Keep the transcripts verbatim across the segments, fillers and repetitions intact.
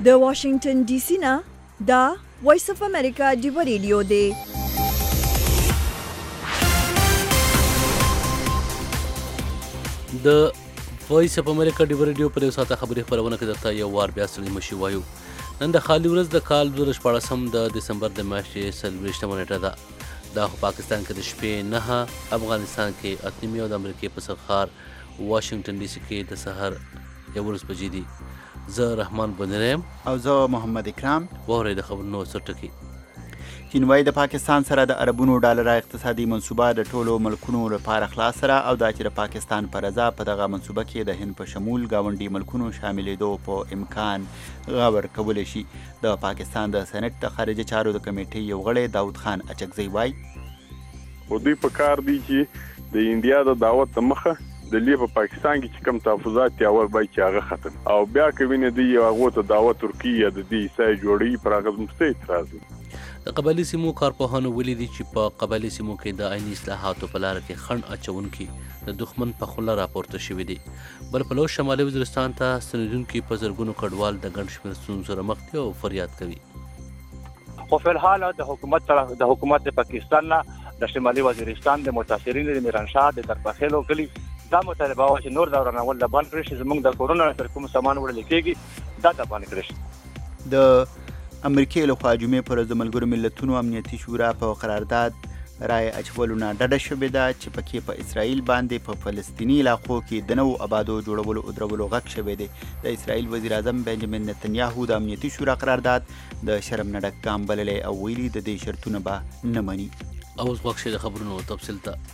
د واشنگټن ډي سي نه دا وایس اف امریکا ډیو ریډیو دی. د وایس اف امریکا ډیو ریډیو پر یو ساعته خبري خبرونه کې درته یو وار بیا ستړي مشي وایو. نن د خالي ورځ د کال دوه زره شپاړسم د دسمبر د میاشتې څلوېښتمه نیټه ده. دا خو پاکستان کې د شپې نهه، افغانستان کې اته نیمې او د امریکې په سرخار واشنگټن ډي سي کې د سحر یولس بجې دي. زه رحمان بندریم او زه محمد اکرام. واورئ د خبرونو څه ټکي. چین وايي د پاکستان سره د اربونو ډالر اقتصادي منصوبه د ټولو ملکونو لپاره خلاص سره او دا چې د پاکستان په رضا په دغه منصوبه کې د هند په شمول گاونډي ملکونو شاملېدو په امکان غور کولی شي. د پاکستان د سېنات د خارجه چارو د کمیټې یو غړی داود خان اچکزی وايي او دوی په کار دی چې د انډیا د دعوت مخه د لی په پاکستان کې چې کوم تحفظات یا ور بای چې هغه ختم او بیا کوي نه دی هغه ته دعوت ترکیه د دې سای جوړي پر هغه مستې اعتراض. د قبایلي سیمو کارپوهانو ولیدي چې په قبایلي سیمو کې د عیني اصلاحاتو په لار کې خنډ اچونکي د دښمن په خوله راپورته شوي دي. بل پلو شمالي وزیرستان ته ستنېدونکي په زرګونو کډوال د ګڼ شمېر ستونزو سره مخ دي او فریاد کوي. خو فلحال د حکومت طرف د حکومت پاکستان نه د شمالي وزیرستان د متاثرین د میرانشاه د ترپخېلو کلی دا مطالبه و چې نور دوران ول د بان کړی زموږ د کورونا تر کوم سامان وړل کېږي دا د بان کړی. د امریکای له خوا جمعې پر د ملګرو ملتونو امنیتي شورا په قرارداد رای اچولو نه ډډه شوې ده چې پکې په اسرائیل باندې په فلسطیني علاقو کې د نوو آبادو جوړولو او درولو غږ شوی دی. د اسرائیل وزیر اعظم بنجامین نتنیاهو د امنیتي شورا قرارداد د شرم نه ډک ګام بللی او ویلي د دې شرطونه به نه مني. اوس وخت شي د خبرونو تفصیل ته.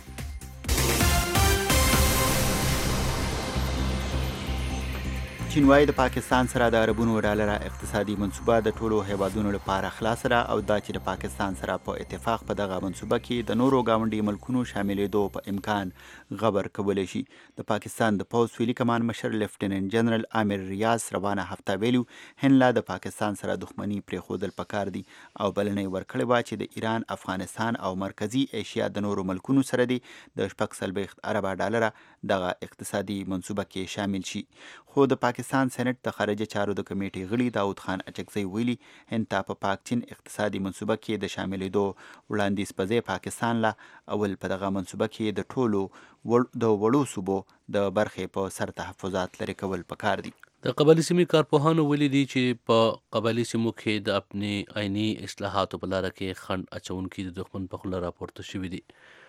چین وايي د پاکستان سره د اربونو ډالر اقتصادي منصوبه د ټولو هیوادونو لپاره خلاص سره او دا چې د پاکستان سره په اتفاق په دغه منصوبه کې د نورو گاونډي ملکونو شاملېدو په امکان غبر کولی شي. د پاکستان د پوځ سویلي کمان مشر لیفټیننټ جنرال عامر ریاض روانه هفته ویلو هند لا د پاکستان سره دښمني پرېښودل پکار دي او بلنه یې ورکړې وه چې د ایران، افغانستان او مرکزي ایشیا د نورو ملکونو سره دي د شپږ څلوېښت اربه ډالره دغه اقتصادي منصوبه کې شامل شي. خو د پاکستان سېنات د خارجه چارو د کمیټې غړي داود خان اچکزی ویلي هند ته په پاک چین اقتصادي منصوبه کې د شاملېدو وړاندیز په ځای پاکستان لا اول په دغه منصوبه کې د ټولو د وړو صوبو د برخې په سر تحفظات لرې کول پکار دي. د قبایلي سیمې کارپوهانو ولیدي چې په قبایلي سیمو کې د اپني عیني اصلاحاتو په لاره کې خنډ اچونکي د دښمن په خوله راپورته شوي دي.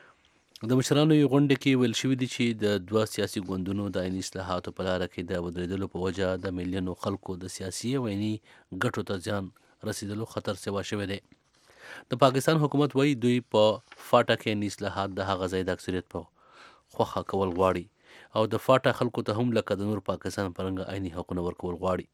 د مشرانو یو غونډه کې ویل شوي دي چې د دوه سیاسي ګوندونو د عیني اصلاحاتو په لاره کې د ودرېدلو په وجه د میلیونو خلکو د سیاسي او عیني ګټو ته زیان رسیدلو خطر سوا شوی دی. د پاکستان حکومت وایي دوی په فاټا کې عیني اصلاحات د هغه ځای د اکثریت په خوښه کول غواړي او د فاټا خلکو ته هم لکه د نور پاکستان په رنګه عیني حقونه ورکول غواړي.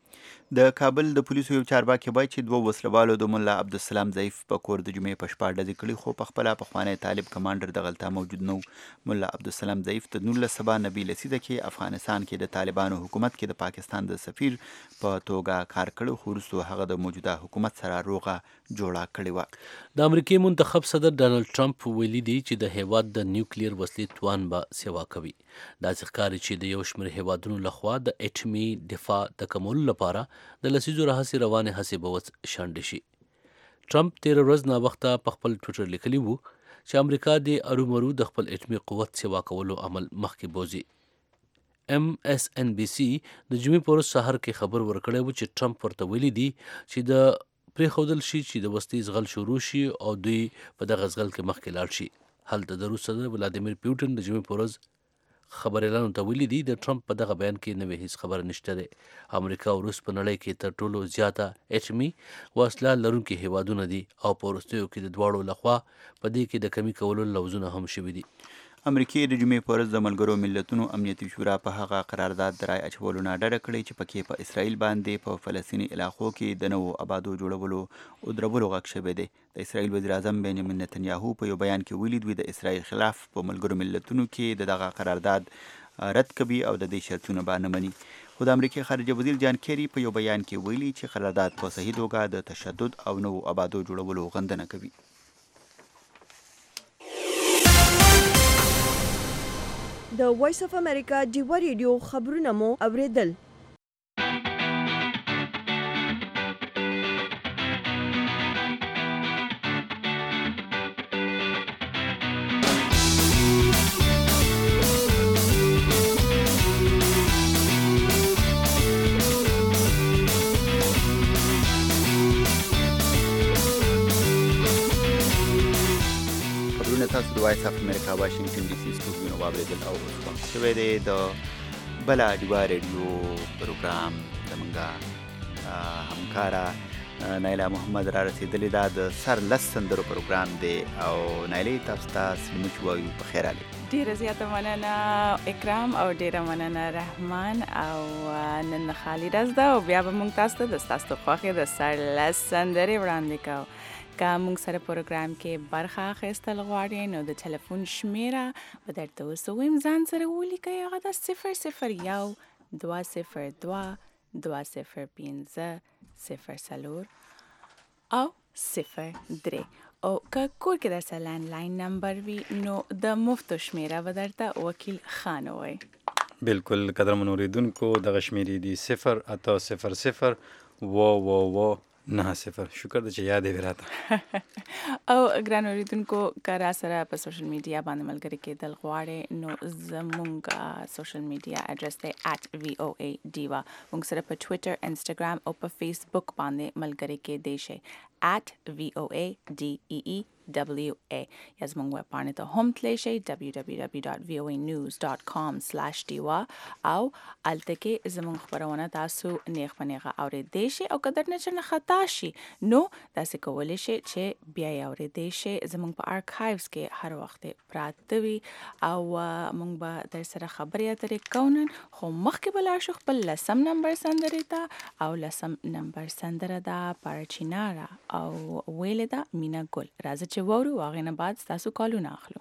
د کابل د پولیسو یو چارواکي وایي چې دوه وسلوالو د ملا عبدالسلام ضعیف په کور د جمعې په شپه ډزې کړي خو په خپله پخوانی طالب کمانډر دغلته موجود نه و. ملا عبدالسلام ضعیف د نولس سوه نوي لسیزه کې افغانستان کې د طالبانو حکومت کې د پاکستان د سفیر په توګه کار کړی خو وروسته هغه د موجوده حکومت سره روغه جوړه کړې وه. د امریکې منتخب صدر ډانلډ ټرمپ ویلي دی چې د هیواد د نیوکلیر وسلې توان به سیوا کوي. داسې ښکاري چې د یو شمېر هیوادونو لخوا د اټمي دفاع د کمولو لپاره د لسیزو راهیسې روانې هڅې به وڅ شانډې شي. ټرمپ تېره ورځ ناوخته په خپل ټویټر لیکلي وو چې امریکا د ارومرو د خپل اټمي قوت سیوا کولو عمل مخکې بوځي. ام اس ان بي سي د جمعې په ورځ سهار کې خبر ورکړی و چې ټرمپ ورته ویلي دي چې د پرېښودل شي چې د وسلې زغل شروع شي او دوی په دغه زغل کې مخکې لاړ شي. هلته د روس صدر ولادیمیر پیوټن د جمعې په ورځ خبريالانو ته ویلي دي د ټرمپ په دغه بیان کې نوې هیڅ خبره نشته دی. امریکا او روس په نړۍ کې تر ټولو زیاته اټمي وسله لرونکي هیوادونه دي او په وروستیو کې د دواړو لخوا په دې کې د کمی کولو لوظونه هم شوي دي. امریکې د جمعې په ورځ د ملګرو ملتونو امنیتي شورا په هغه قرارداد د رای اچولو نه ډډه کړې چې پکې په اسرائیل باندې په فلسطیني علاقو کې د نوو آبادو جوړولو او درولو غږ شوی دی. د اسرائیل وزیر اعظم بنیامین نتنیاهو په یو بیان کې ویلي دوی د اسرائیل خلاف په ملګرو ملتونو کې د دغه قرارداد رد کوي او د دې شرطونه به نه مني. خو د امریکای خارجه وزیر جان کیری په یو بیان کې ویلي چې قرارداد په صحیح توګه د تشدد او نوو آبادو جوړولو غندنه کوي. د وایس اف امریکا ډیو ریډیو خبرونه مو اوریدل. وایس اف امریکا واشنگټن ډي سي سټوډیو واوریدل او اوس شوی دی د بلا ډیوا ریډیو پروګرام زمونږه همکاره نایله محمد را رسېدلې ده د سر لس سندرو پروګرام دی او نایلې تاسو ته سلمچ وایو په خیر علي. ډیره زیاته مننه اکرام او ډیره مننه رحمان او نن خالي ورځ ده او بیا به موږ تاسو ته د ستاسو خوښې د سر لس سندرې وړاندې کوو. که موږ سره پروګرام کې برخه اخیستل غواړئ نو د ټلیفون شمیره به درته اوس ووایم، ځان سره ولیکئ. هغه ده صفر صفر یو دوه صفر دوه دوه صفر پنځه صفر څلور او صفر درې. او که کور کې درسره لینډلاین نمبر وي نو د مفتو شمیره به درته وکیل خان ووایي. بالکل قدرمنو اوریدونکو دغه شمیرې دي صفر اته صفر صفر و و و نه صفر. شکر ده چې یاد یې راته. او ګران اوریدونکو که را سره په سوشل میډیا باندې ملګري کېدل غواړئ نو زمونږ سوشل میډیا اډرس دی ایٹ وی او ای ډیوا. موږ سره په ټویټر، انسټاګرام او په فیسبوک باندې ملګري کېدی شئ ایٹ وی او ای ډي ای ای ډبلیو ای. یا زمونږ ویب پاڼې ته هم تللی شئ ډبلیو ډبلیو ډبلیو ډاټ وی او ای نیوز ډاټ کام سلیش ډیوا او هلته کې زمونږ خپرونه تاسو نیغ په نیغه اورېدی شئ. او که درنه چېرته خطا شي نو داسې کولی شئ چې بیا یې اورېدی شئ. زمونږ په ارکایوز کې هر وخت پراته وي او موږ به در سره خبرې اترې کوو نن. خو مخکې به لاړ شو خپل لسم نمبر سندرې ته او لسم نمبر سندره ده پارچینارا او ویلې ده مینا ګل. راځه چې وورو هغې نه بعد ستاسو کالونه اخلو.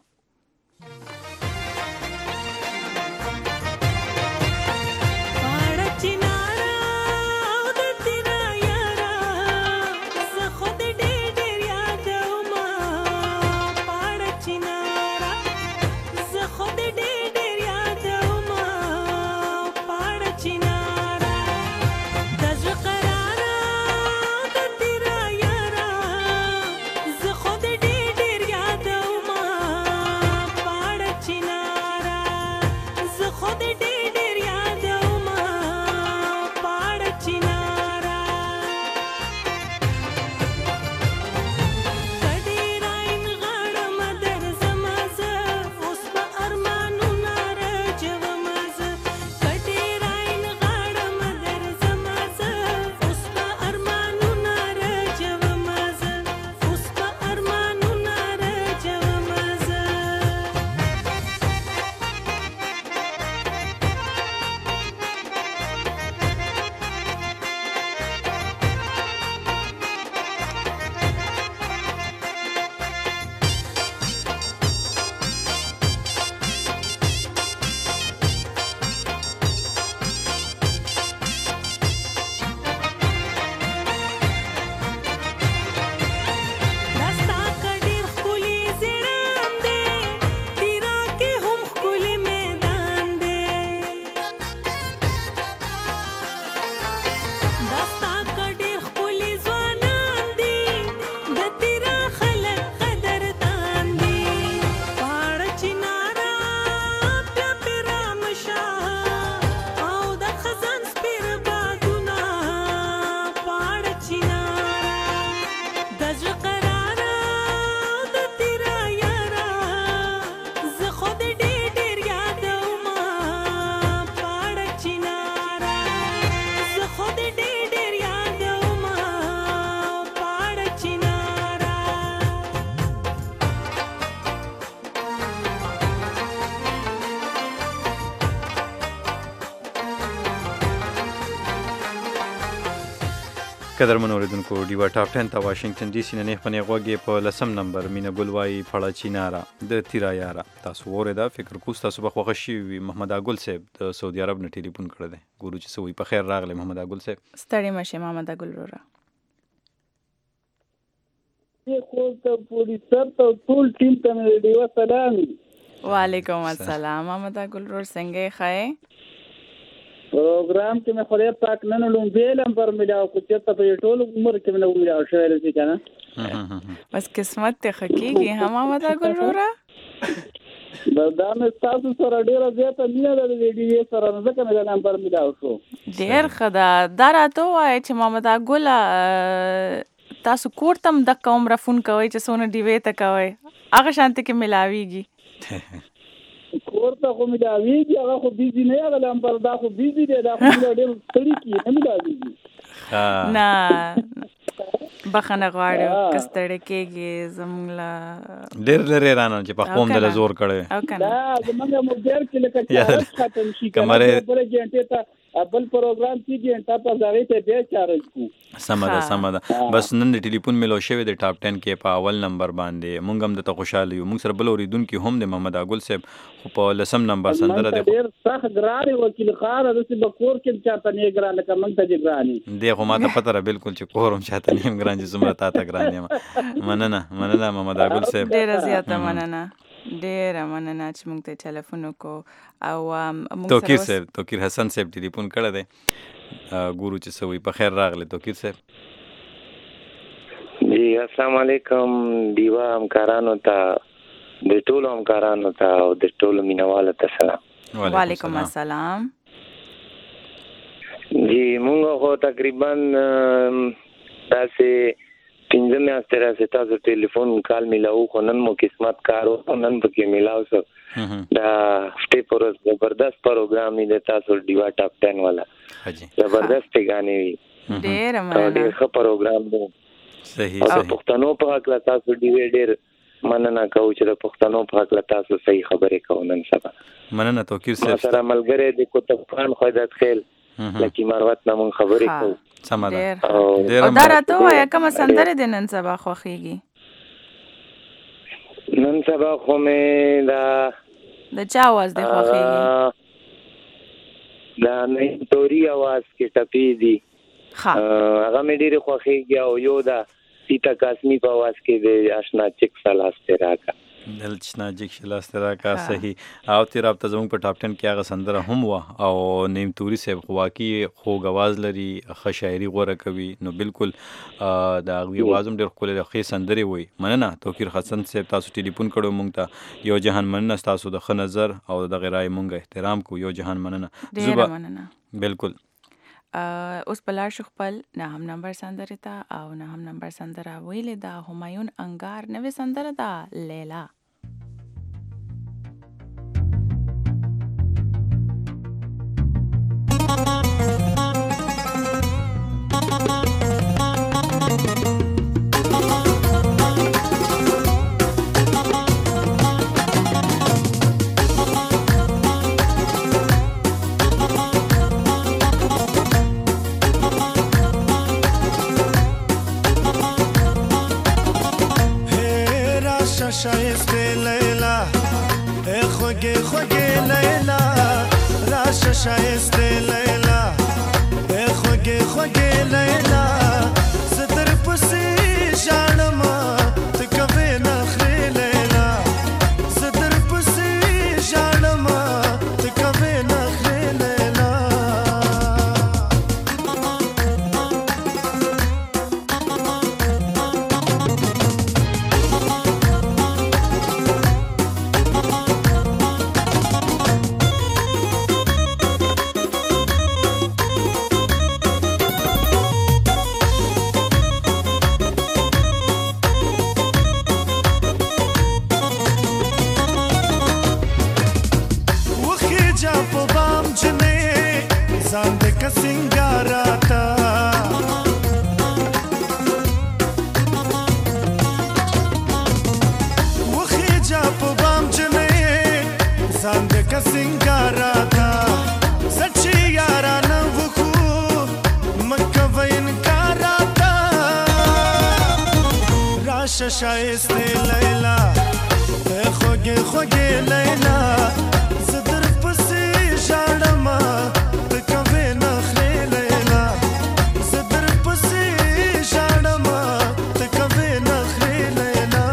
قدرمنو اوریدونکو ډیوا ټاپ ټن ته واشنگټن ډي سي نه نیغ په نیغ غوږ په لسم نمبر مینا ګل وایي پړه چیناره د تیرا یاره. تاسو واورېده فکر کوو ستاسو به خوښه شوي وي. محمد اګل صاحب د سعودي عرب نه ټلیفون کړی دی. ګورو چې څه وایي. په خیر راغلی محمد اګل صاحب. ستړی مه شې محمد اګل وروره. خو ته پولیسر ته ټول ټیم ته مې ډیوا سلام. وعلیکم السلام محمد اګل ورور څنګه یې ښه؟ پروګرام کې مې خدای پاک نن لومبې لمبر ملاو کو چې ته په ټول عمر کې مې ویل شوی رسې کنه. بس قسمت ته خکېږي هم محمد اګل وروره. دا دا مې تاسو سره ډیره زیاته مینه ده د دې سره نه ځکه مې لمبر ملاو شو. ډیر ښه ده. دا راته ووایه چې محمد اګل تاسو کور تم د کوم را فون کوي چې سونه ډیوې ته کوي هغه شانته کې ملاويږي کور ته خو ملاويږي هغه خو بيزي نه هغه لمبر دا خو بيزي دی دا خو ډېر ستړي کی نه ملاويږي نه بخنه غواړو کستړې کېږي زمونږه ډېر لري رانه چې په قوم د زور کړي او کنه دا زمونږه مدیر کې لکه چارج ختم شي کمره بل جنټه ته بل پروګرام کې جنټه په ځای ته به چارج کو سمدا سمدا بس نن د ټلیفون ملو شوی د ټاپ ټن کې په اول نمبر باندې مونږ هم د ته خوشاله یو مونږ سره بل اوریدونکو هم د محمد اګل صاحب خو په لسم نمبر سندره د ډېر سخت ګران وکیل خار د سی بکور کې چاته نه ګران لکه مونږ ته ګرانی دی خو ما ته پته را بالکل چې کورم چاته نه ګران چې زمره تا ته ګران یم مننه مننه محمد اګل صاحب ډېر زیاته مننه ډېر مننه چې مونږ ته ټلیفون وکړو او مونږ توکیر صاحب توکیر حسن صاحب ټلیفون کړه دی ګورو چې سوي په خیر راغله توکیر صاحب جی السلام علیکم دیوا همکارانو ته د ټولو همکارانو ته او د ټولو مینوالو ته سلام وعلیکم السلام جی مونږ خو تقریبا داسې پنځه میاشتې راځي تاسو ټلیفون کال میلاو خو نن مو قسمت کارو نن پکې میلاو سو دا هفته پر زبردست پروګرام دی تاسو دیوا ټاپ ټن والا زبردست غانې وي ډېر مننه ډېر ښه پروګرام دی صحیح صحیح پښتنو په حق لا تاسو ډېر ډېر مننه کوم چې د پښتنو په حق لا تاسو صحیح خبرې کوو نن سبا مننه توکیر صاحب سره ملګری د کوتب خان خدات خیل لکه مروت نامون خبرې کوو سم ده او دا راته وایا کوم سندره د نن سبا خوخيږي نن سبا خو مې دا د چا आवाज د خوخيږي دا نه توري आवाज کې ټپي دي ها هغه مې ډېر خوخيږي او یو دا سیتا قاسمی په आवाज کې د آشنا چک سلاستې راکا دلچنا جک شلاسترا کا صحیح او تیر اپ ته زموږ په ټاپ ټن کې هغه سندره هم وا او نیم توري صاحب خواکی خوږ आवाज لري ښه شاعري غوړه کوي نو بالکل دا غوي आवाज هم ډېر خپل ښه سندري وي مننه توکیر حسن صاحب تاسو ټلیفون کړو مونږ ته یو جهان مننه تاسو د ښه نظر او د غیرای مونږ احترام کو یو جهان مننه زوبا مننه بالکل اوس بلار شو خپل نه هم نمبر سندره تا او نه هم نمبر سندره ویل دا همایون انگار نوې سندره دا لیلا شایسته لیلا ای خوگه خوگه لیلا راش شایسته لیلا ای خوگه خوگه لیلا ستر پسی جانما تکوی نخری لیلا ستر پسی جانما تکوی نخری لیلا شایسته لیلا ای خوگه خوگه لیلا زدر پسی جانما تکوی نخری لیلا زدر پسی جانما تکوی نخری لیلا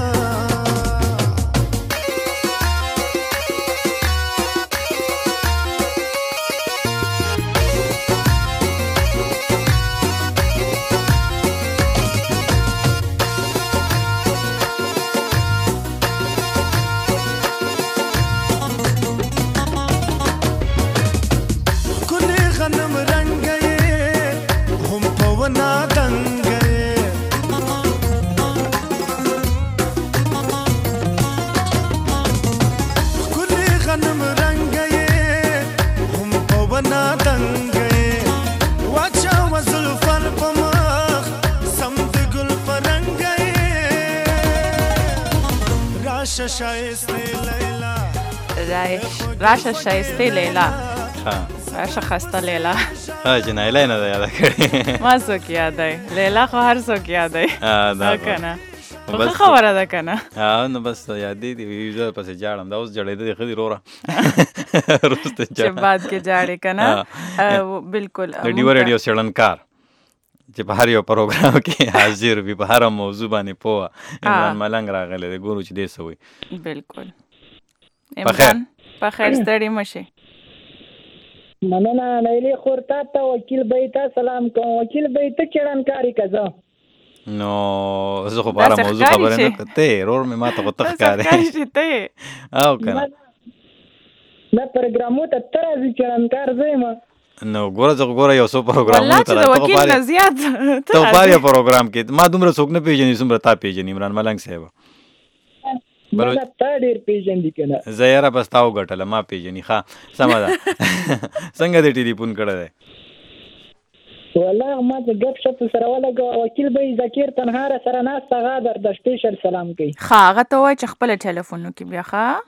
راشه شایسته لیلا راشه شایسته لیلا ها راشه خسته لیلا ها چې نه نه یاد کړی ما څوک یادای لیلا خو هر څوک یادای ها دا کنه خو خبره ده کنه ها نو بس یادې دی یوزر پسې جاړم دا اوس جړې دی خدي رورا روسته چې بعد کې جاړې کنه بالکل ریډیو ریډیو سړنکار چې په هر یو پروګرام کې حاضر وي په هر موضوع باندې پوهه عمران ملنګ راغلی دی ګورو چې دې څه وایي بالکل عمران په خیر ستړي مشه مننه نیلی خور تا ته وکیل بیتا سلام کوم وکیل بیت چړنکاری کزا نو زه خو په هر موضوع خبره نه کوته رور مې ماته خو تخ کاری او کنه دا پروګرامو ته تر ازي چړنکار زېما نو ګوره زه ګوره یو څو پروګرامونه ته راځم وکیل نه زیات ته پاره پروګرام کې ما دومره څوک نه پیژنې څومره تا پیژنې عمران ملنګ صاحب بل تا ډیر پیژندې کنه زه یاره بس تاو غټله ما پیژنې ښا سم ده څنګه دې ټلیفون کړی دی والله ما ته ګپ شپ سره ولګ وکیل به ذکر تنهار سره ناس غادر د سپیشل سلام کوي ښا هغه ته وای چې خپل ټلیفون کې بیا ښا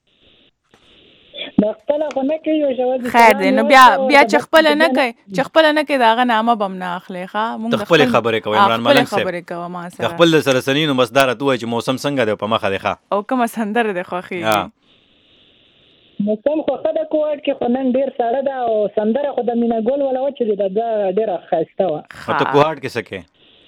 مختله خو نه کوي شو خیر دی نو بیا بیا چې خپل نه کوي چې خپل نه کوي داغه نامه بم نه اخلي ښا مونږ خپل خبرې کوي عمران ملنګ صاحب خبرې کوي ما سره خپل سره سنینو مصدر ته وای چې موسم څنګه دی په مخه دی ښا او کوم سندره دی خو خي موسم خو خدای کوټ کې خو نن ډیر ساړه ده او سندره خو د مینا ګول ولا وچ دي دا ډیره خسته و ته کوټ کې سکے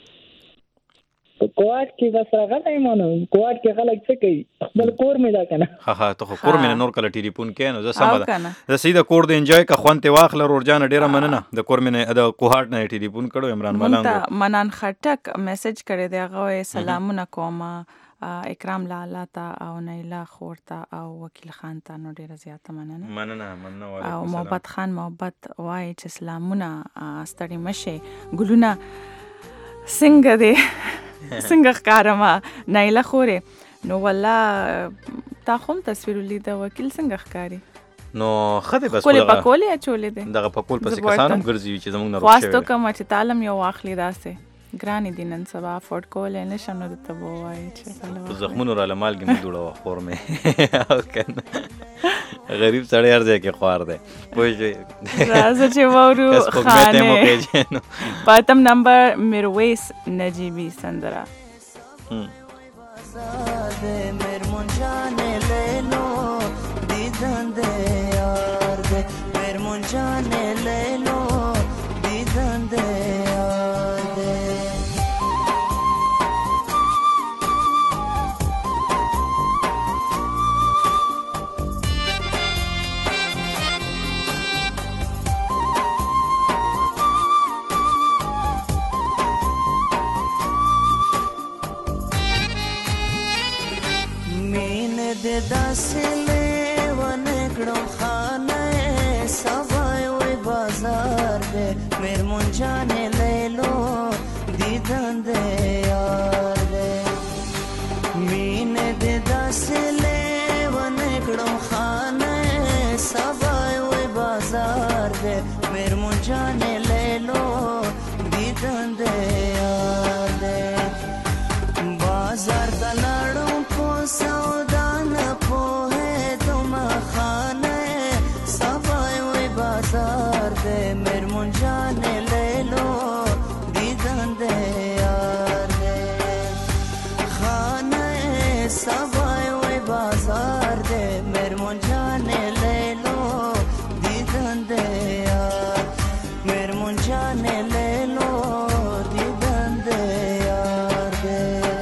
کوټ کې بس راغلی مونږ کوټ کې خلک څه کوي خپل کور مې دا کنه ها ها ته کور مې نور کله ټلیفون کې نو زه سم ده زه سیده کور د انجوای کا خوانته واخله رور جان ډیره مننه د کور مې د کوټ نه ټلیفون کړو عمران ملنګ منان خټک میسج کړی دی هغه سلامونه کوم اکرام لالا تا او نیلا خور تا او وکیل خان تا نو ډیره زیاته مننه مننه مننه وعلیکم او محبت خان محبت وای چې سلامونه ستړي مشه ګلونه څنګه دی څنګه ښکارما نیلا خورې نو والله تا کوم تصویر لید وکیل څنګه ښکاری نو خدای بس کولې پکولې اچولې دي دغه پکول پسې کسانم ګرځي چې زمونږ نه روښه واسطه کوم چې تعلم یو واخلي داسې ګرانی دي نن سبا افورد کولې نشم نو ته وای چې زخمونو را لمال کې مې جوړه خور مې او کنه غریب سړی هر ځای کې خوار دی پوه شئ راځه چې وورو خانه پاتم نمبر میرویس نجیبی سندرا میرمون جان لینو دیدن دے یار دے میرمون جان لینو دیدن دے یار دے د داسلې ونکړم خانه سوای وای بازار دې میرمون جان لیلو دیدن دې یار دې مين د داسلې ونکړم خانه سوای وای بازار دې میرمون جان لیلو دیدن دې یار دې بازار دلاړم په سودا بازار دے میرمون جان لیلو دیدن دے یار دے خانہ سوائے وے بازار دے میرمون جان لیلو دیدن دے یار میرمون جان لیلو دیدن دے یار دے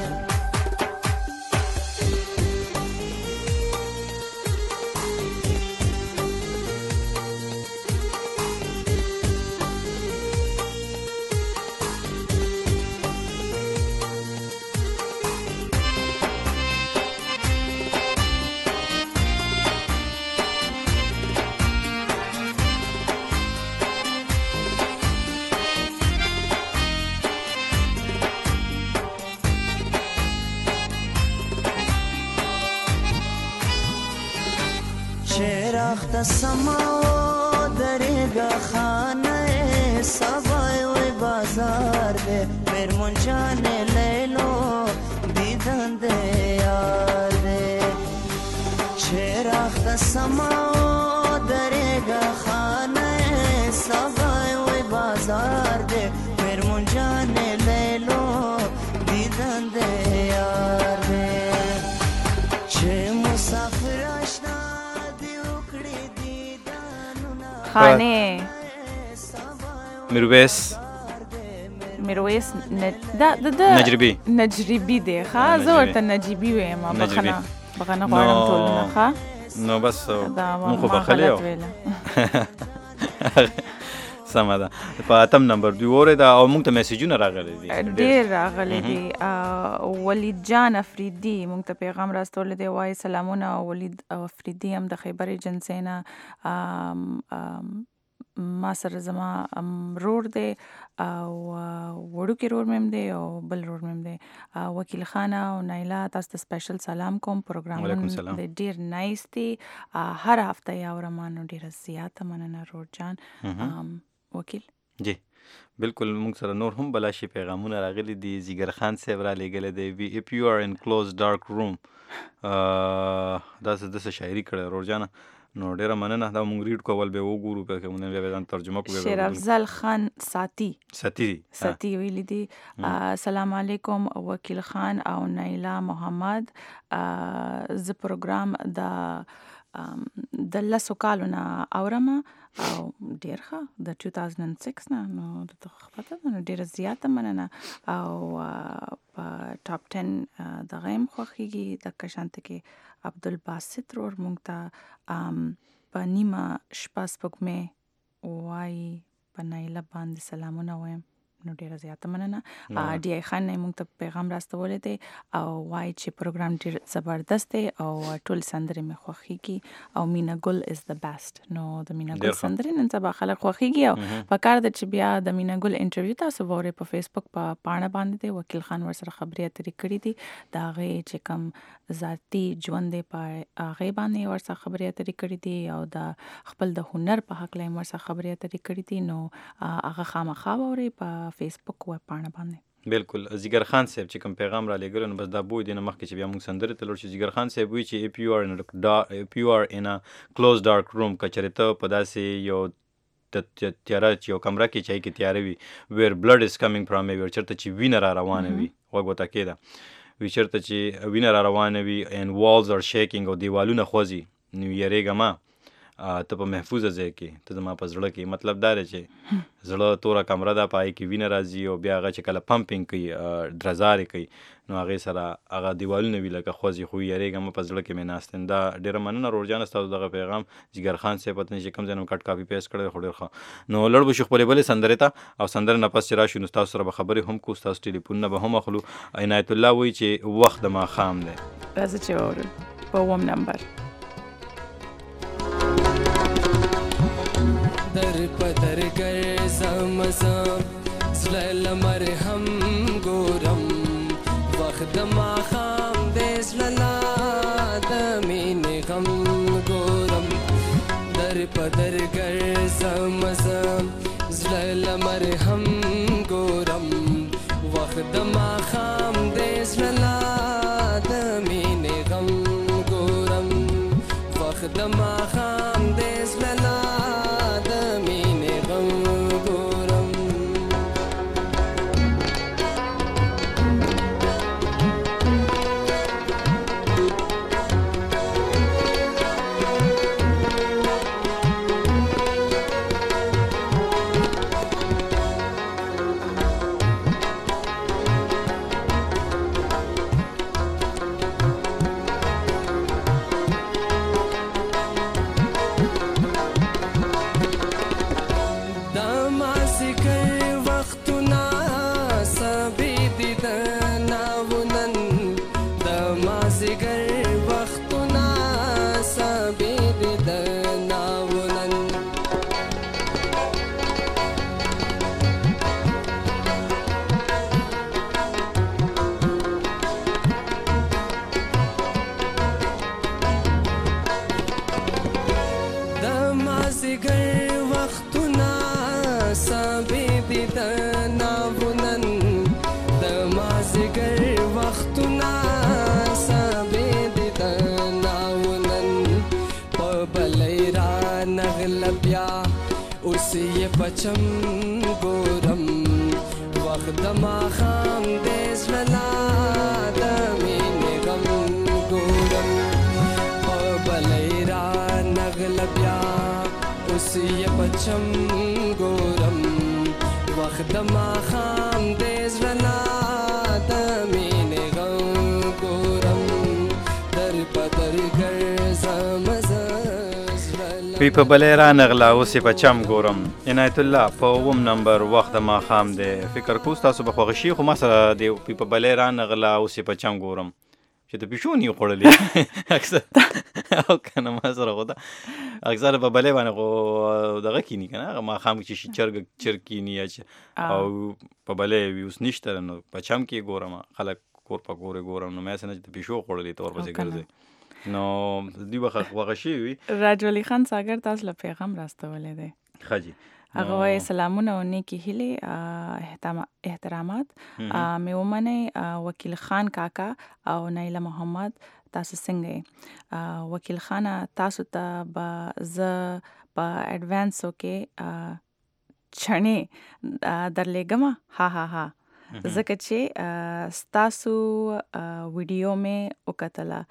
شیراخت سماو دریگا خانه سوای وی بازار دے میرمون جان لیلو دیدن دے یار دے سما درېږه خانه سبا وې بازار دې میرمن جان لیلو دیدن دې یار دې چې مسافر آشنا دې وکړې دیدانونه خانه میرویس میرویس دا د نجربي نجربي دی ښه زه ورته نجیبي وایم بخنه بخنه غواړم ټولونه ښه نو بس مونږ خو بخلی یو سمه ده په اتم نمبر دوی اورېده او موږ ته میسیجونه راغلی دي ډېر راغلی دي ولید جان افریدي موږ ته پیغام راستولی دی وایي سلامونه ولید افریدي هم د خیبر ایجنسۍ نه ما سره زما رور دی او وړوکی رور مې هم دی او بل رور مې هم دی وکیل خانه او نایله تاسو ته سپیشل سلام کوم پروګرامونه د ډېر نایس دی هر هفته یې اورم نو ډېره زیاته مننه رور جان وکیل جی بالکل موږ سره نور هم بلا شي پیغامونه راغلي دي زیګر خان صاحب را لېږلی دی وی اف یو آر ان کلوز ډارک روم دا څه داسې شاعري کړې رور جانه نو ډیره مننه دا مونږ ریډ کول به وګورو که مونږ بیا ځان ترجمه کوو شیر افضل خان ساتي ساتي ساتي ویلی دي السلام علیکم وکیل خان او نایلا محمد ز پروګرام د د لسو کالو نه اورم او ډیر ښه د دوه هزار شپږ نه نو د خپته نو ډیره زیاته مننه او په ټاپ ټن د غیم خوخیږي د کشانت کې عبدالباسط رور مونږ ته په نیمه شپه سپوږمۍ وایي په نایله باندې سلامونه وایم نو ډیره زیاته مننه ډي آی خان نه مونږ ته پیغام راستولی دی او وایي چې پروګرام ډیر زبردست دی او ټول سندرې مې خوښیږي او مینا ګل از د بیسټ نو د مینا ګل سندرې نن سبا خلک خوښیږي او پکار ده چې بیا د مینا ګل انټرویو تاسو وورئ په فیسبوک په پاڼه باندې دی وکیل خان ورسره خبرې اترې کړي دي د هغې چې کوم ذاتي ژوند دی په هغې باندې ورسره خبرې اترې کړي دي او د خپل د هنر په هکله یې ورسره خبرې اترې کړي دي نو هغه خامخا واورئ په فیسبوک ویب پاڼه باندې بالکل زیګر خان صاحب چې کوم پیغام را لېږلی نو بس دا بوی دی نه مخکې چې بیا موږ سندرې ته لوړ شو زیګر خان صاحب وایي چې اف یو آر اف یو آر ان ا کلوز ډارک روم که چېرې ته په داسې یو د تیاره چې یو کمره کې چې هغې کې تیاره وي ویر بلډ از کمینګ فرام ویر چېرته چې وینه را روانه وي غوږ ورته کېده وي چېرته چې وینه را روانه وي and walls are shaking او دیوالونه خوځي نو یېرېږه مه ته په محفوظه ځای کې ته زما په زړه کې مطلب دا دی چې زړه توره کمره ده په هغې کې وینه راځي او بیا هغه چې کله پمپینګ کوي درزارې کوي نو هغې سره هغه دیوالونه وي لکه خوځي خو یېرېږه مه په زړه کې مې ناست یم دا ډېره مننه رورجانه ستاسو دغه پیغام جګر خان صاحب پته نه چې کوم ځای نه کټ کاپي پیسټ کړی خو ډېر ښه نو لړ به شو خپلې بلې سندرې ته او سندرې نه پس چې راشو نو ستاسو سره به خبرې هم کوو ستاسو ټلیفونونه به هم اخلو عنایت الله وایي چې وخت د ماښام دی راځه چې واورو په اووم نمبر در پدر ګرځم زم زړه له مرهم ګورم وخت د ماښام دی زړه لا د مینې غم ګورم در پدر ګرځم زم زړه له مرهم ګورم وخت د ماښام دی زړه لا د مینې غم ګورم وخت د ماښام دی زړه لا بیا اوس یې پچم ګورم وخت د ماښام د زړه لا د مینې غم ګورم په بلۍ را نغله بیا اوس یې پچم ګورم وخت د ماښام د زړه لا د مینې غم ګورم در په در ګرځم زه وی په بلې را نغله اوس یې په چم ګورم. عنایت الله په اووم نمبر وخت د ماښام دی. فکر کوم تاسو به خوښ شي خو ما سره د په بلې را نغله اوس یې په چم ګورم چې د پیشو نه خوړلې اکثر او کنه ما سره خو دا اکثر په بلې باندې خو دغه کینی کنه ماښام کې شي چرګ چرګ کینی او په بلې وی اوس نشته نو په چم کې ګورم خلک کور په کور ګورم نو مې سره د پیشو خوړلې تور پسې ګرځي نو دوی به خوښ شي وي. راج ولی خان ساګر تاسو له پیغام راستولې دی. ښه جي هغه وایي سلامونه او نیکی هیلې احترامات مې ومنئ وکیل خان کاکا او نایله محمد تاسو څنګه یې وکیل خانه تاسو ته به زه په اډوانسو کې چڼې درلېږم ها ها ها ځکه چې ستاسو ویډیو مې وکتله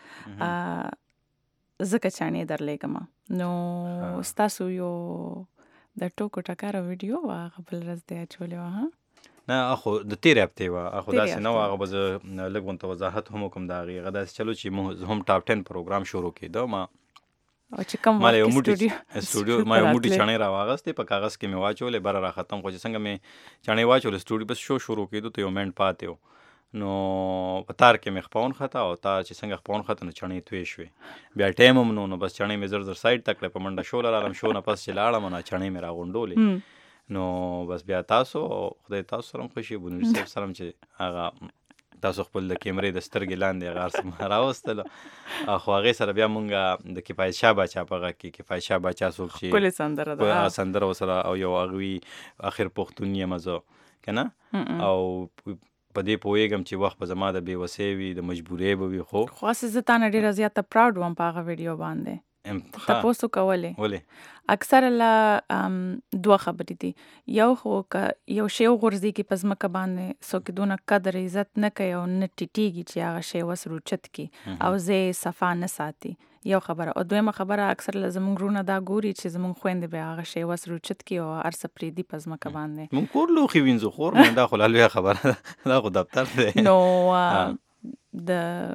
ځکه چڼې درلېږم نو ستاسو یو د ټوکو ټکاره ویډیو هغه بل ورځ دی اچولې وه نه اخو د تېرې هفتې وه اخو داسې نه وه هغه به زه لږ غونته وضاحت هم وکړم د هغې هغه داسې چلو چې موږ هم ټاپ ټین پروګرام شروع کېده ما او چې کوم ما یو موټي سټوډیو ما یو موټي چڼې راواغستې په کاغذ کې مې واچولې بره را ختم خو چې څنګه مې چڼې واچولې سټوډیو بس شو شروع کېدو ته یو منټ پاتې و نو په تار کې مې خپاون خطا او تار چې څنګه خپاون خطا نو چڼې توی شوې بیا ټایم هم نو نو بس چڼې مې زر زر سایډ ته کړې په منډه شو لرم شو نه پس چې لاړم نو چڼې مې راغونډولې نو بس بیا تاسو خدای تاسو سره هم خوشي بونیر صاحب سره چې هغه تاسو خپل د کیمرې د سترګې لاندې هغه هر څه راوستله خو هغې سره بیا مونږ د کفایت شاه باچا په غږ کې کفایت شاه باچا څوک چې ښکلې سندره ده سندره ورسره او یو هغه وي اخر پښتون یم زه که نه او په دې پوهېږم چې وخت به زما د بېوسۍ وي د مجبورۍ به وي خو خو هسې زه تا نه ډېره زیاته پراوډ وم په هغه ویډیو باندې تپوس وکولې ولې اکثره له دوه خبرې دي یو خو که یو شی وغورځېږي په ځمکه باندې څوک یې دونه قدر عزت نه کوي او نه ټیټېږي چې هغه شی وس روچت کړي او ځای صفا نه ساتي یو خبره او دویمه خبره اکثر له زموږ وروڼه دا ګوري چې زموږ خویندې به هغه شی وس روچت کړي او هر څه پرېږدي په ځمکه باندې مونږ کور لوښي وینځو خور مې دا خو لا لویه خبره ده دا خو دفتر دی نو د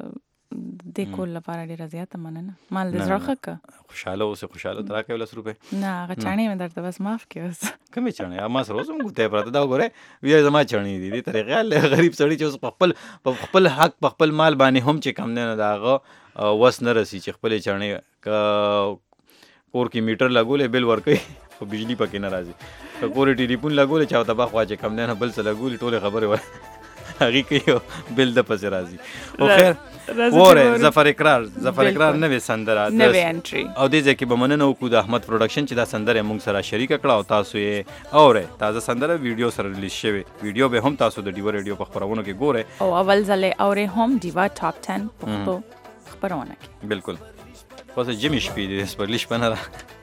دې کول لپاره ډېره زیاته مننه مال دې زړه ښه که خوشحاله اوسې خوشحاله ته راکوې لس روپۍ نه هغه چڼې مې درته بس معاف کړې اوس کومې چڼې ما سره اوس هم ګوتی پراته دا وګورئ بیا زما چڼې دي دې ته خیال دی غریب سړي چې اوس په خپل په خپل حق په خپل مال باندې هم چې کم دی نه د هغه وس نه رسي چې خپلې چڼې که کور کې میټر لګولې بل ورکوي خو بجلي پکې نه راځي که کور یې ټلیفون لګولې چا ورته بخوا چې کم دی نه بل څه لګولې ټولې خبرې وایي هغې کوي او بل د پسې راځي خو خیر وره ظفر اقرار ظفر اقرار نوې سندره نوې انټري او دې ځای کې به مننه وکړو د احمد پروډکشن چې دا سندره موږ سره شریکه کړه او تاسو یې اورئ تازه سندره ویډیو سره ریلیز شوې ویډیو به هم تاسو د ډیوا ریډیو په خپرونو کې ګورئ او اول ځلې اورئ هم ډیوا ټاپ ټن پښتو خپرونه کې بالکل اوس جمی شپې دې سپرلی شپه نه ده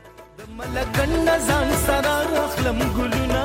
ملګن ځان سره اخلم ګلونه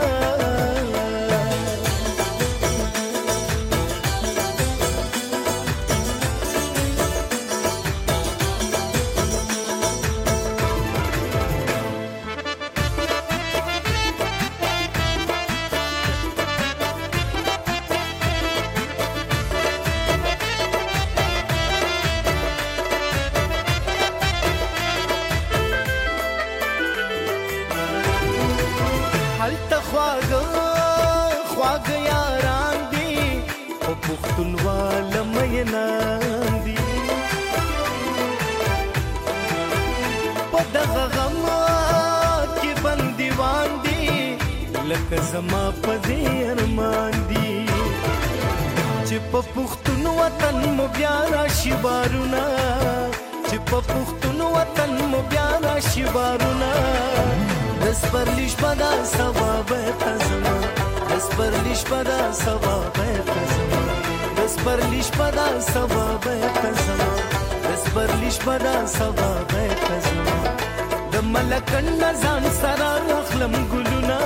زما په دې ارمان دي چې په پښتون وطن مو بیا راشي بارونه چې په پښتون وطن مو بیا راشي بارونه دس پر لیش پدا سبا به تزما دس پر لیش پدا سبا به تزما دس پر لیش پدا سبا به تزما دس پر لیش پدا سبا به تزما د ملکنډ ځان سره اخلم ګلونه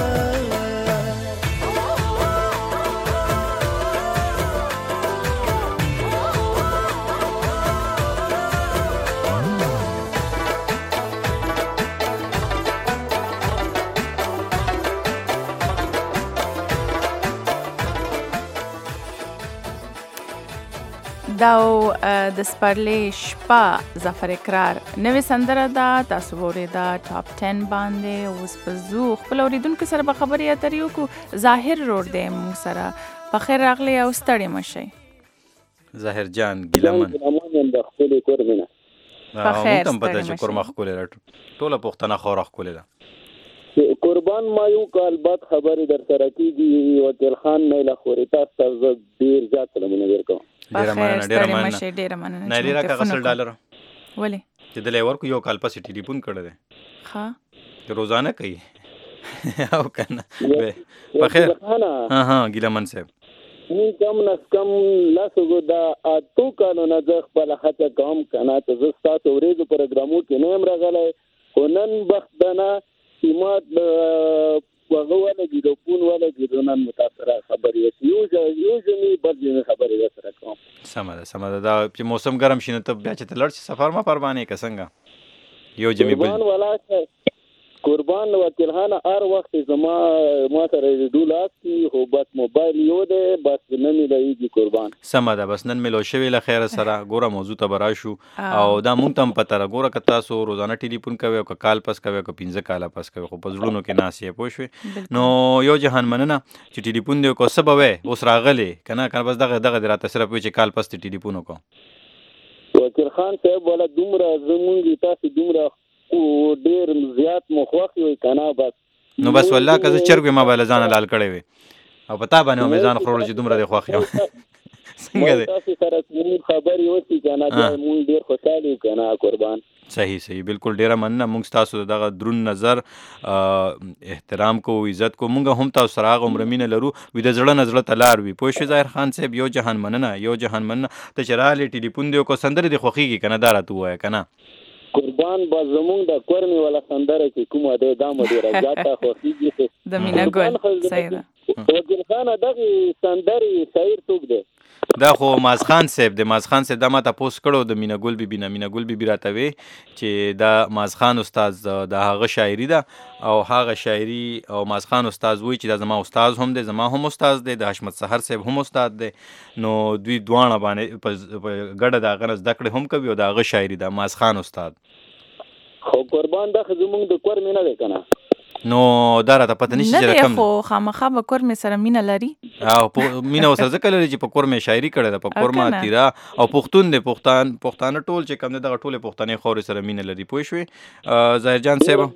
دا د سپرلې شپه ظفر اقرار نوې سندره ده تاسو واورېده ټاپ ټن باندې اوس په زو خپل اورېدونکو سره به خبرې اترې وکړو ظاهر روډ دی موږ سره په خیر راغلی او ستړی مه شئ ظاهر جان ګیلمن د خپلې کور مینه په خیر هم پته چې کورمه ښکلې ده ټوله پښتنه خوره ښکلې ده قربان ما یو کال بعد خبرې در سره کېږي وکیل خان نه له خورې تاسو ته زه ډېر زیات سلامونه درکوم ډیره مننه ډیره مننه ډیره مننه نه لري کا غسل ډالر ولې چې د لیور کو یو کال پسې ټلیفون کړی دی ها روزانه کوي او کنه په خیر ها ها ګیلمن صاحب مون کم نس کم لاسو گو دا اتو کانو نه ځخ په لخته کوم کنه ته زستا تورېز پروګرامو کې نیم راغلی خونن بخت دنا سیمات وغه ولا دي د پون ولا دي د نن متاثره خبرې یو یو ځنی بدلې خبرې سره کوم سمه سمه دا چې موسم ګرم شینه ته بیا چې تلړ شي سفر ما پربانې کسنګ یو جمی بل قربان ولا قربان وکیل خان هر وخت زما ما سره ډولاس کی هو بس موبایل یو ده بس نن لایږي قربان سمه ده بس نن ملو شوی له خیر سره ګوره موضوع ته براشو او دا مونږ ته پته را ګوره ک تاسو روزانه ټلیفون کوي او ک کال پس کوي ک پنځه کال پس کوي خو پزړونو کې ناسې پوښوي نو یو جهان مننه چې ټلیفون دی کو سبب اوس راغلی کنه کنه بس دغه دغه راته صرف چې کال پس ټلیفون وکړو وکیل خان صاحب ولا دومره زمونږ تاسو دومره او ډیر زیات مخوخ وي کنه بس نو بس والله که زه چرګ ما بل ځان لال کړی وي او پتا باندې میزان خورل چې دومره دی خوخ یم څنګه دی تاسو سره خبرې وسی کنه دا مونږ ډیر خوشاله کنه قربان صحیح صحیح بالکل ډیره مننه مونږ تاسو دغه درون نظر احترام کو عزت کو مونږ هم تاسو سره عمر مینه لرو وې د زړه نظر تلار وي پوه شو ظاهر خان صاحب یو جهان مننه یو جهان مننه ته چراله ټلیفون دی کو سندره دی خوخیږي کنه دا راته وای کنه قربان با زمونږ د کورمي ولا سندره کې کومه ده دا مو ډیره زیاته خوښیږي د مینا ګل صحیح ده وکیل خان دغه سندري شاعر څوک ده دا خو ماز خان صاحب د ماز خان صاحب د ماته پوس کړو د مینا ګل بیبي نه مینا ګل بیبي راته وی چې دا ماز خان استاد د هغه شاعري ده او هغه شاعري او ماز خان استاد وی چې دا زما استاد هم دی زما هم استاد دی د حشمت سحر صاحب هم استاد دی نو دوی دوانه باندې په ګډه دا غنځ دکړه هم کوي او دا هغه شاعري ده ماز خان استاد خو قربان دا زمونږ د کور مینه ده کنه نو دا راته پته نشي چې رقم نه خو خامخا به کور مې سره مینه لري او مینه سره ځکه لري چې په کور مې شاعري کړې ده په کور ما تیرا او پښتون دی پښتون پښتانه ټول چې کم نه دغه ټوله پښتنې خوري سره مینه لري پوه شوې ظاهر جان صاحب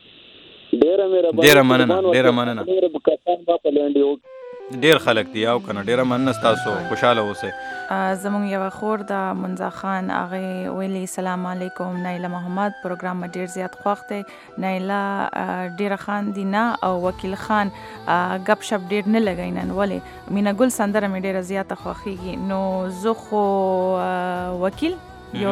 ډیره مهرباني ډیره مننه ډیره مننه ډیره کسان با په لنډیو ډیر خلک دی او کنه ډیره مننه تاسو خوشاله اوسئ زمونږ یو خور د منزا خان هغه ویلي سلام علیکم نایله محمد پروګرام ډیر زیات خوښ دی نایله ډیره خان دینا او وکیل خان غپ شپ ډیر نه لګای نن ولې مینا ګل سندره مې ډیره زیاته خوښیږي نو زه خو وکیل یو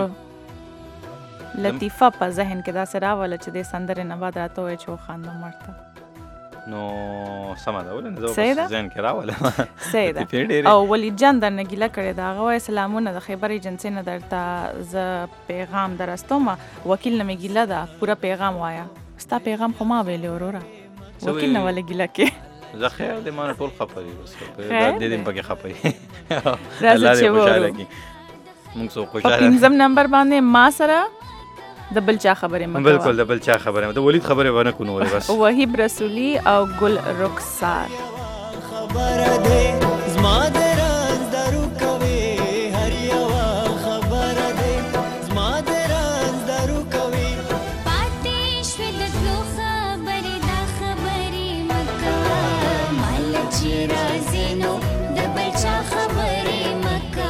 لطیفه په ذهن کې دا سره ولا چې د سندره نه بعد راته وای چې خان مرته نو سمه ده ولې زه په ځین کې راوله سیده او ولی جان در نګیله کړی دا غوې سلامونه د خبر ایجنسی نه درته ز پیغام درستم وکیل نه مګیله دا پورا پیغام وایا ستا پیغام خو ما ویلې اورورا وکیل نه ولا ګیله کې زه خیر دې ما ټول خپري بس دا دې دې پکې خپري راځي چې وره موږ سو خوشاله پنځم نمبر باندې ما سره د بل چا خبره مکو بالکل د بل چا خبره د ولید خبره ونه کو نو بس وحیب رسولی او گل رخسار خبره ده زما درز درو کوي هر یو خبره ده زما درز درو کوي پاتې شو د څو خبره دا خبري مکو مال چې راځي نو د بل چا خبره مکو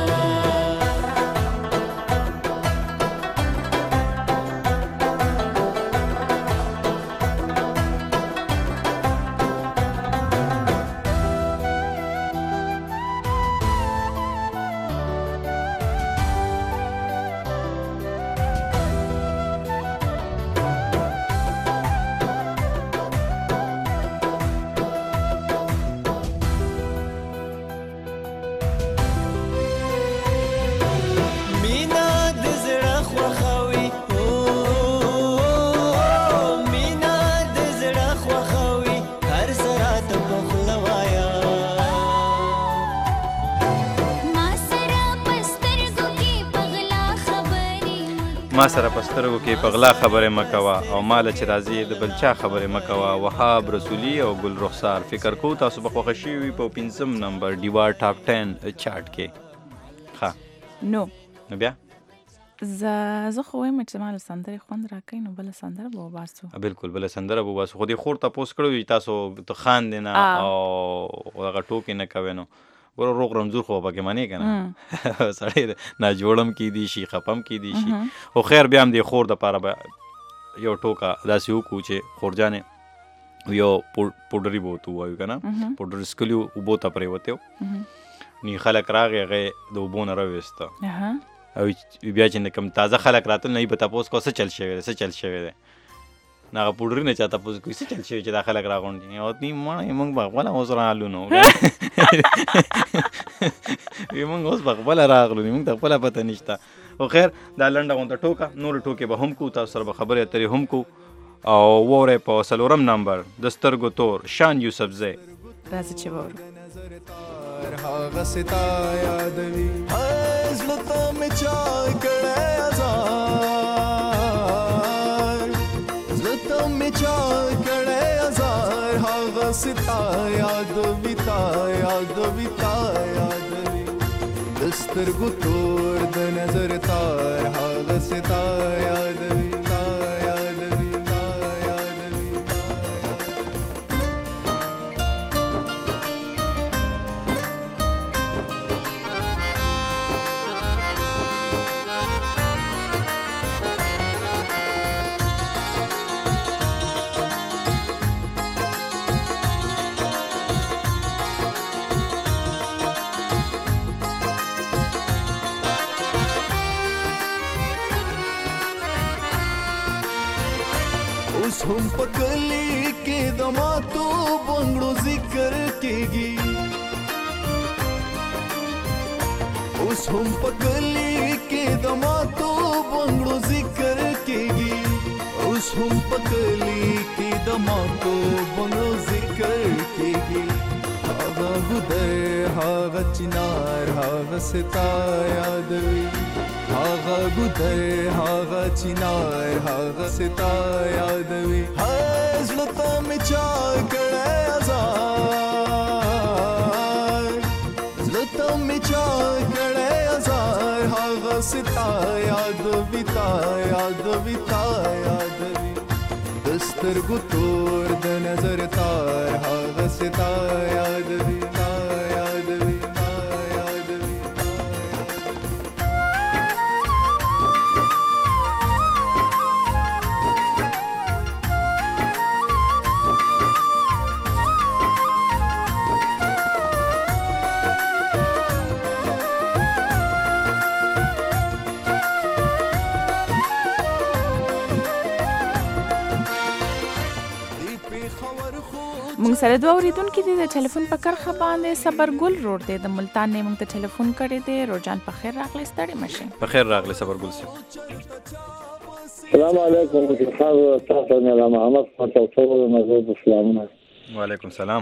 ما سره په سترګو کې په غلا خبرې مه کوه او ماله چې راځي د بل چا خبرې مه کوه. وهاب رسولي او ګل رخسار. فکر کوو تاسو به خوښه شوي وي په پنځم نمبر ډیوا ټاپ ټین چارټ کې. ښه نو نو بیا زه زه خو وایم چې ما له سندرې خوند راکوي نو بله سندره به وباسو. بالکل بله سندره به وباسو. خو دې خور تپوس کړی وي تاسو ته خاندې نه او هغه ټوکې نه کوې نو ګوره روغ رمزور خو پکې منې که نه سړی ناجوړم کیدی شي خپم کیدی شي. خو خیر بیا هم دې خور دپاره به یو ټوکه داسې وکړو چې خورجانې یو پوډري به ورته ووایو که نه پوډر څکلي وو اوبو ته پرېوتی و نو خلک راغی هغه د اوبو نه راویسته او بیا چې کوم تازه خلک راتل نه یې به تپوس کوه څه چل شوی دی څه چل شوی دی نو هغه پوډري نه چا تپوس کوي څه چل شوی چې دا خلک راغونډي او نی مړی موږ به خپله اوس راغلو نو وی موږ اوس به خپله راغلو موږ ته خپله پته نشته. خو خیر دا لنډه غونته ټوکه نورې ټوکې به هم کوو تاسو سره به خبرې اترې هم کوو او واورئ په څلورم نمبر د سترګو تور شان یوسفزی. راځه چې واورو. هغه ستا یادوي زړه ته مې چا کړی ازار زړه ته مې چا کړی ازار هغه ستا یادوي تا یادوي تا یادوي د سترګو تور د نظر تار هغه ستا یادوي تا یادوي تا یادوي اوس هم په کلي کې د ماتو بنګړو ذکر کېږي اوس هم په کلي کې د ماتو بنګړو ذکر کېږي اوس هم په کلي کې د ماتو بنګړو ذکر کېږي هغه ګودر هغه چنار هغه ستا یادوي هغه ګودر هغه چنار هغه ستا یادوي زړه ته مې چا کړی ازار زړه ته مې چا کړی ازار هغه ستا یادوي تا یادوي تا یادوي د سترګو تور د نظر تار هغه ستا یادوي تا یادوي تا یادوي مونږ سره دوه اورېدونکي دي د ټلیفون په کرښه باندې صبرګل روډ دی د ملتان نه مونږ ته ټلیفون کړی دی. روجان په خیر راغلی ستړی مشئ. په خیر راغلی صبرګل صاحب. السلام علیکم تاسو نه علامه محمد تاسو ته مزید اسلامونه. وعلیکم سلام.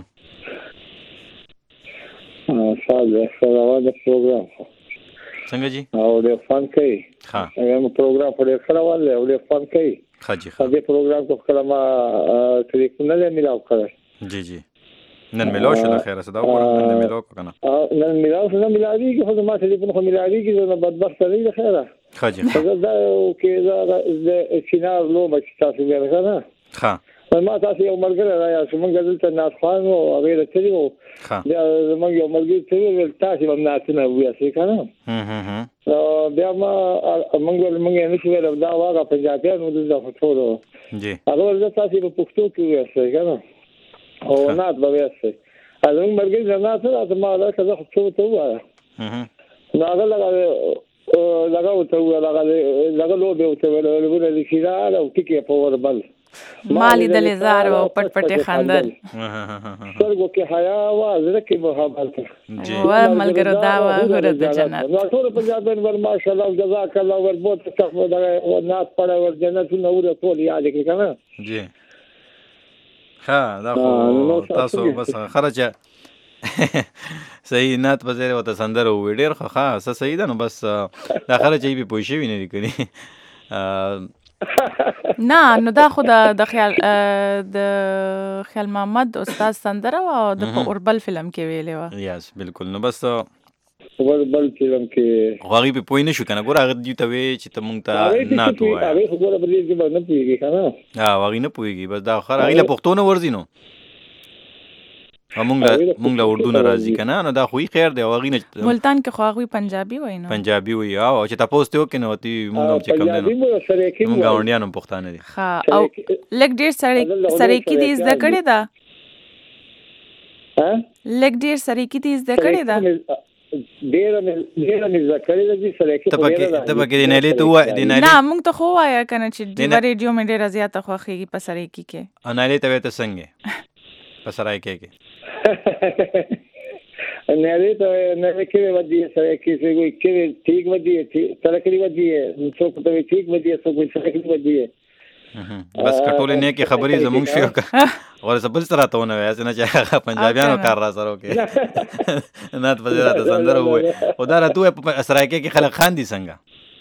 ساده سره پروګرام څنګه جی او د فن کوي ها هغه پروګرام په ډېر سره ولې او د فن کوي ها جی ها دې پروګرام کو کلمه ټلیفون نه ملاو کړی جی جی نن ملاو شو د خیره صدا وګورم نن ملاو کنه نن ملاو څنګه ملاوي کې خو ما ټلیفون خو ملاوي کې زه بدبخت نه د خیره ها جی دا کې دا د چینار لو مچ تاسو ورغله ها ما تاسو یو ملګری راځي چې موږ دلته ناز خان او هغه راځي او دا موږ یو ملګری ته ویل تاسو هم ناتنه ویاسي کنه هم هم هم بیا ما موږ موږ نه شو ویل دا واغه پنځاتیانو د فوټو جی هغه ورته تاسو په پښتو کې ویاسي کنه او نات به ویاسي هغه ملګری نه تاسو ما دا څه خو ته وایي هم نو هغه لګا لګا ته لګا لګا لو به ته ویل ورته لیکلا او ټکی په وربل مالی دل زار او پټ پټ خندل سترګو کې حیا وا زړه کې محبت جی و ملګرو دا و غره د جنت نو ټول په ځابن ور ماشاءالله جزاک الله ور بوت تخو دا نات پړ ور جنت نو ور ټول یاد کې کنه جی ها دا خو تاسو بس خرچه صحیح نات بزره وته سندره و ډیر خو ها صحیح ده نو بس دا خرچه به پوښي ویني کړی نه نو دا خو د خیال د خیال محمد استاد سندره او د اوربل فلم کې ویلې و. یس بالکل. نو بس اوربل فلم کې غوغي په پوی نشو کنه ګور هغه دی ته وی چې ته مونږ ته نه تو وای هغه خو ګور په دې کې باندې پویږي کنه. ها غوغي نه پویږي بس دا خر هغه له پښتو نه ورزینو مونږ مونږ له اردو نه راځي کنه. نو دا خو خیر دی غوغي نه ملتان کې خو هغه پنجابي وای نو پنجابي وای او چې تاسو ته وکینو تی مونږ چې کوم نه مونږ غونډیانو پښتانه دي. ها او لګ ډیر سره سره کې دې زده کړی دا ها لګ ډیر سره کې دې زده کړی دا ډیر ډیر مې ذکرې د دې سره کې ته ته پکې نه لې ته وای د نه نه مونږ ته خو وایا کنه چې د ریډیو مې ډیر زیاته خوخيږي په سره کې کې انا لې ته ته څنګه په سره کې کې نه لې ته نه کې ودی سره کې څه کوئی کې ٹھیک ودی سره کې ودی څوک ته ٹھیک ودی څوک سره کې ودی بس کټولې نه کې خبرې زمونږ شو کا اور سبل سره ته نه وایي چې هغه پنجابیانو کار را سره وکي نه ته وزرا ته سندره وای او دا راته په سره کې خلک خان دي څنګه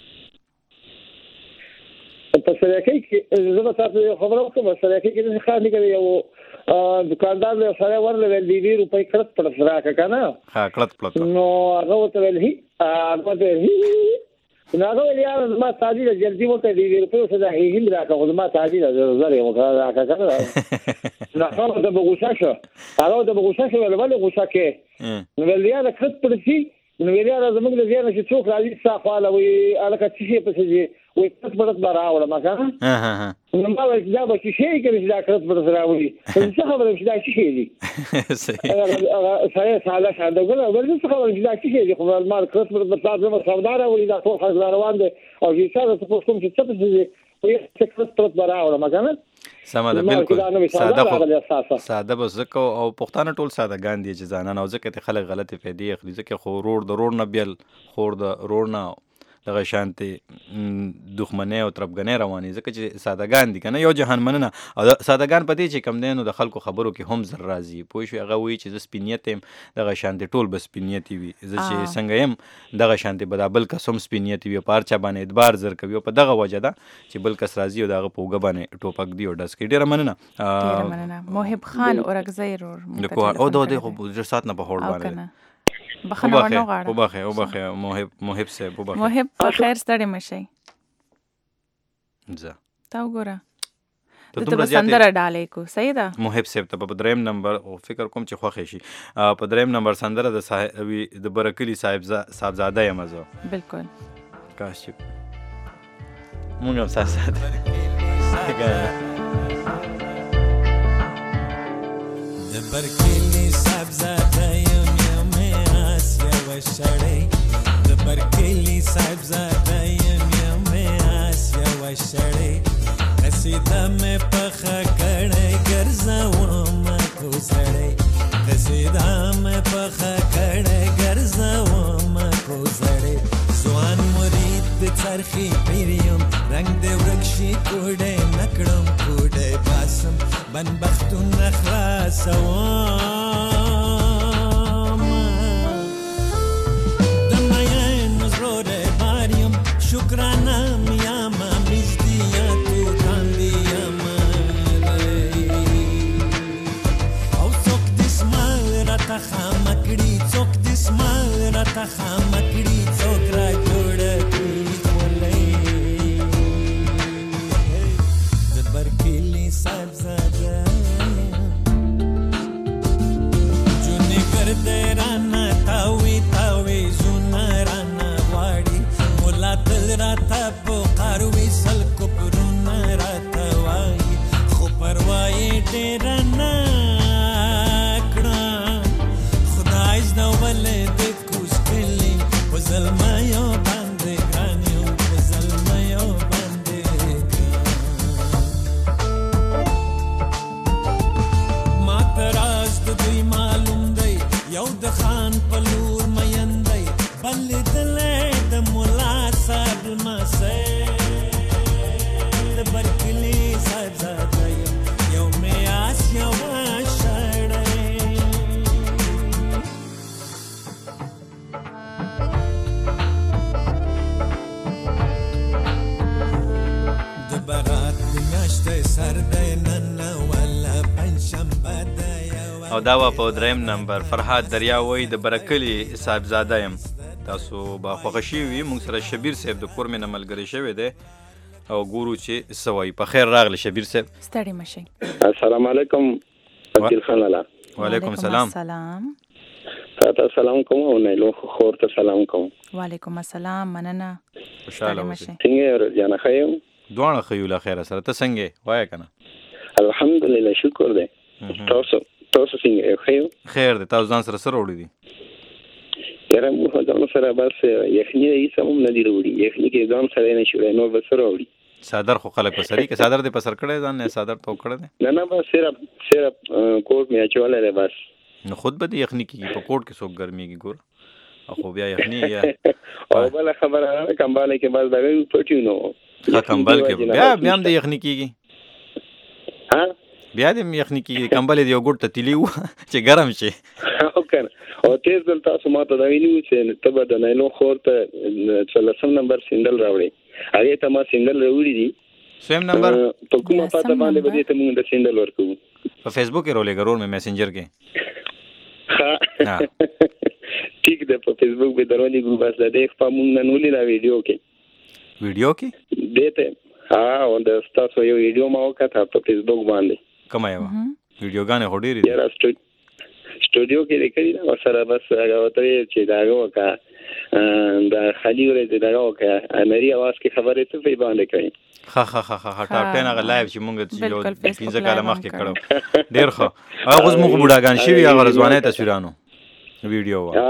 په سره کې زما تاسو خبرو کوم سره کې خان دي کوي او دکاندار له سره ورل دی وی روپۍ کړت پر سره کا کنه ها کړت پلت نو هغه ته ویل هی هغه ته هی نو هغه یار ما تاجی د جلدی مو ته دی وی روپۍ سره هی هی راکا خو ما تاجی د زره مو راکا کنه نو هغه د بغوسه شو هغه د بغوسه شو ول ول غوسه کې نو ویل یار کړت پر سي نو ویل یار زموږ د زیانه چې څوک راځي صافاله وي الکه چې په سي وي کړت پر راوړم ما کنه ها ها ها نو ما وایي دا به شي کې چې دا کړت پر راوړي څه خبره چې دا شي دي صحیح هغه سره ساده ساده ګل ورته څه خبره چې دا شي دي خو مال کړت پر تاسو زما سودار وي دا ټول خلک روان دي او چې تاسو په کوم چې څه څه وي چې کړت پر راوړم ما کنه سمه ده بالکل ساده خو ساده بس زکه او پښتانه ټول ساده ګان دي چې ځانان او زکه ته خلک غلطي فائدې اخلي ځکه خو روړ د روړ نه بیل خور د روړ نه دغه شانتي دښمنۍ او تربګنۍ رواني ځکه چې سادهګان دي کنه یو جهان مننه او سادهګان پدې چې کم دینو د خلکو خبرو کې هم زر راځي پوه شو هغه وی چې ز سپینیت هم دغه شانتي ټول بس سپینیت وي ز چې څنګه هم دغه شانتي بدابل قسم سپینیت وي پارچا باندې ادبار زر کوي په دغه وجه ده چې بل کس راځي او دغه پوګه باندې ټوپک دی او داس کې ډیره مننه ډیره مننه محب خان اورګزی رور او دوه د خو سات نه په هوړ باندې بخنه ونه غواړم وبخه وبخه محب محب صاحب وبخه محب په خیر ستړي مشي ځه تا وګوره ته ته سندره ډالې کو صحیح ده محب صاحب ته په دریم نمبر او فکر کوم چې خوښ شي په دریم نمبر سندره د صاحب د برکلی صاحب صاحبزاده یم زه بالکل کاش چې مونږ هم ساده د برکلی صاحبزاده یم وشړې د برکلی صاحبزاده یم یم آسیا وشړې قصیده مې پخه کړې ګرځوم کو سړې قصیده مې پخه کړې ګرځوم کو سړې ځوان مرید د چرخي پیریم رنگ دې ورکشي کوډې نکړم کوډې باسم بنبختون خلاصوم شکرانه میام مزدیا تو کاندیم او څوک د سمال را ته خامکړي څوک د سمال را ته خامکړي څوک را جوړ کړي خولې د برکلی صاحبزاده جونې ګرځې رانه تاوي تاوي زونه رانه تل راته پکار وي سل کو پرونه راته وایي خو پروايي ډېره نه کړه خدای زده ولې د کوز کلي په ظلمیو باندې ګران یم په ظلمیو باندې ګران ما ته راز د دوی معلوم دی یو د خان په لور مین دی بل دلې د مولا صاحب المسه د برکلی صاحبزاده یو مې آسیا وشړې او دا وا په دریم نمبر فرحات دریا وای د برکلی صاحبزاده يم تاسو با خوښ شي وي موږ سره شبیر صاحب د کور مې ملګری شوی دی او ګورو چې سوای په خیر راغلی شبیر صاحب ستړي مشي. السلام علیکم وکیل خان الله. وعلیکم السلام. سلام. تاسو سلام کوم او نه لو خور ته سلام کوم. وعلیکم السلام مننه. خوشاله اوسئ. څنګه جانا خیو؟ دوه خیو لا خیر سره ته څنګه وای کنه؟ الحمدلله شکر دی. تاسو تاسو څنګه خیو؟ خیر دی. تاسو ځان سره سره وړي دي؟ یاره مو ځان سره بس یخنی یې سمون نه دی وړي. یخنی کې ځان سره نه شوړای نو بس سره وړي. صادر خو خلک وسري کې صادر دې په سر کړه ځان نه صادر تو کړه دي؟ نه نه بس صرف صرف کوټ مې اچولای دی بس. نو خود به د یخنی کې په کوټ کې څوک ګرمي کې ګور خو بیا یخنی یا او بل خبره نه کمباله کې بس دغه پټیو نو ها کمبل کې بیا بیا هم د یخنی کېږي ها بیا د یخنی کېږي کمبل دی یو ګټ ته تلی و چې ګرم شي او کنه او تیز دل تاسو ماته دا ویلو چې ته به د نایلون خور ته څلورم نمبر سینډل راوړي هغه ته ما سینډل راوړي دي سیم نمبر په کومه پاته باندې به دې ته موږ د سینډل ورکو په فیسبوک کې رولې ګرور مې میسنجر کې ها ٹھیک ده په فیسبوک به درونی ګروپ اس ده په مونږ نن ولې دا ویډیو کې ویډیو کې دته ها او د تاسو یو ویډیو ما وکړه په فیسبوک باندې کومه یو ویډیو غانه هډيري دي یاره سټوډیو کې لیکلي دا سره بس هغه وته چې دا وکړه دا خالي ورته دا وکړه امري आवाज کې خبرې څه په باندې کوي ها ها ها ها ټاپ ټین هغه لایو چې مونږ یو پنځه کاله مخکې کړو ډیر ښه هغه اوس موږ بوډاګان شوي هغه ځواني تصویرانو ویډیو وا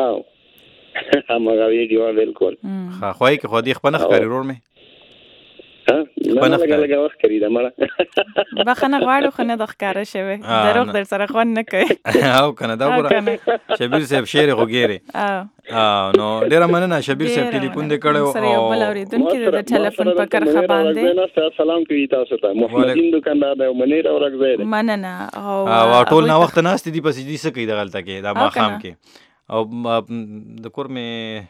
هغه ویډیو بالکل ها خوای کې خو دې خپل ښکاری رور مې ها نه لګا لګا وخت کړی دا مړه بخنه غواړو خو نه د ښکاره شوی دروغ در سره خون نه کوي او کنه دا وګوره شبیر صاحب شعر غوګيري او نو ډیر مننه شبیر صاحب ټلیفون دې کړو سره یو بل اوریدونکو د ټلیفون په کرخه باندې سلام کوي تاسو ته محمدین دکاندار دی منیر اورګزی مننه او او ټول نو وخت ناست دي پسې دې څه کوي د غلطه کې دا ما خام کې او د کور مې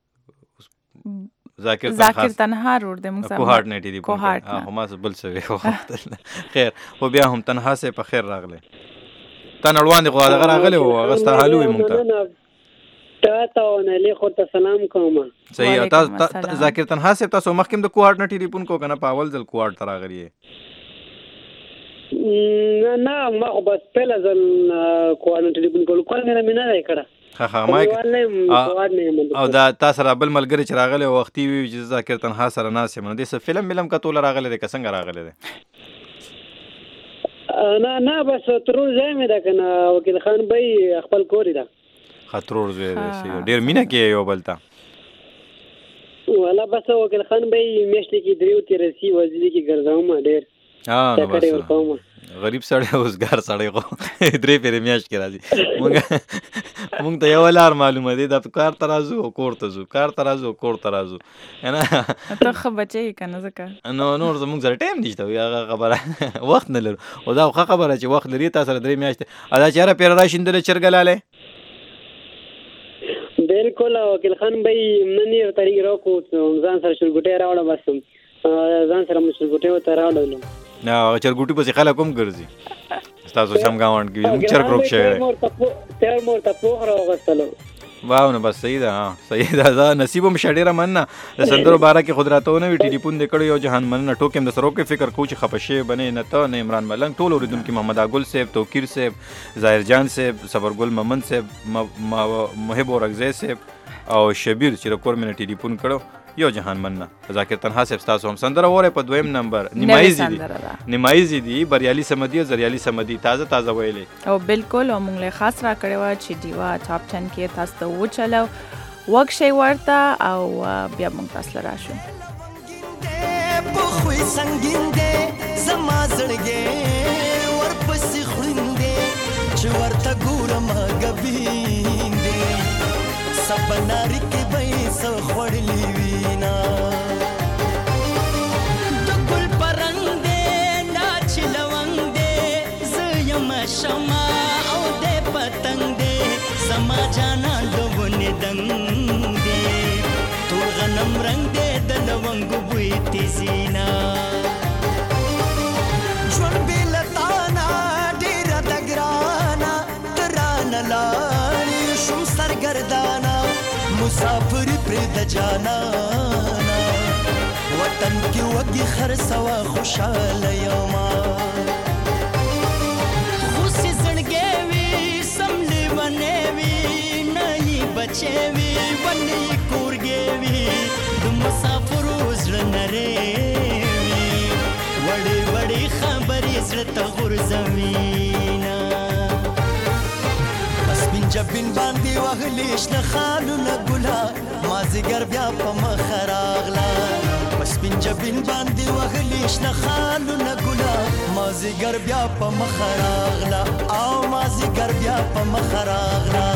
ذاکر تنها ذاکر تنها روډ د موږ سره کوهارت نه دی کوهارت نه هم بل څه خیر خو بیا هم تنها سه په خیر راغله تن اړوان غوا دغه راغله او غستا حالو مونږ ته تا ته نه له خو ته سلام کوم صحیح تاسو ذاکر تنها سه تاسو مخکم د کوهارت نه ټلیفون کو کنه پاول ځل کوهارت تر راغلی نه ما خو بس پهلا ځل کوهارت ټلیفون کول کول نه مینه نه کړه ها ها ما او دا تاسو را بل ملګری چې راغله وختي وی چې ذاکر تنها سره ناسه من دې څه فلم ملم کتول راغله د څنګه راغله ده نه نه بس ترور ځای مې دا کنه وکیل خان بای خپل کور دا خطرور ځای دی ډیر مینه کې یو بلتا ولا بس وکیل خان بای میشت کې دریو تیر سی وزلی کې ګرځاوم ډیر ها نو بس غریب سړی اوسګار سړی خو درې پیری میاشت کې راځي مونږ مونږ ته یو لار معلومه دي د کار ترازو او کور ته زو کار ترازو کور ترازو انا ته خو بچي کنه زکه نو نور زموږ سره ټایم نشته هغه خبره وخت نه لرو او دا خبره چې وخت لري تاسو سره درې میاشت ادا چیرې پیر راشندل چرګلاله بالکل وکیل خان بای نن یو طریق راکو ځان سره شلګټه راوړم بس ځان سره مشلګټه وته راوړم نه چرګوټي په خاله کوم ګرځي تاسو سم گاوند کې موږ چرګ روک شوی تر مور ته پوخ راغستلو واو نو بس صحیح ده صحیح ده دا نصیبم شډیره مننه د سندرو بارا کې خودراتونه وی ټلیفون دې کړو یو جهان مننه ټوکم د سرو کې فکر کو چې خپشه بنې نه ته نه عمران ملنګ ټول اوریدونکو محمد اګل صاحب توکیر صاحب ظاهر جان صاحب صبرګل ممن صاحب محب اورګزی صاحب او شبیر چې کور مې ټلیفون کړو یو جهان مننه ذاکر تنها صاحب تاسو هم سندره وره په دویم نمبر نیمایزي دي نیمایزي دي بریالي سمدي او زریالي سمدي تازه تازه ویلې او بالکل او موږ له خاص را کړو چې دیوا ټاپ ټن کې تاسو ته و چلو وک شي ورته او بیا موږ تاسو راشو په خوې سنگین دې زما زړګې ورپسې خوندې چې ورته ګورم غبین دې سبناري کې به سو خړلې وینا د ګل پرنګ دې ناچ لونګ دې زیم شما او دې پتنګ دې زما جانا ډوونه دنګ دې ټول غنم رنگ دې د لونګ بوې تیزینا ژوند بلتانا ډیر د ګرانا تر مسافر پر د جانانا وطن کې وږي خرڅوا خوشاله یوما خوشي زړګې وي سملې ونې وي نه بچې وي ونې کورګې وي د مسافر زړه نری وي وړې وړې خبرې زړه ته غورځوينا جبین باندې وهلې شنه خالونه ګلا مازیګر بیا په مخ راغلا پس بین جبین باندې وهلې شنه خالونه ګلا مازیګر بیا په مخ راغلا او مازیګر بیا په مخ راغلا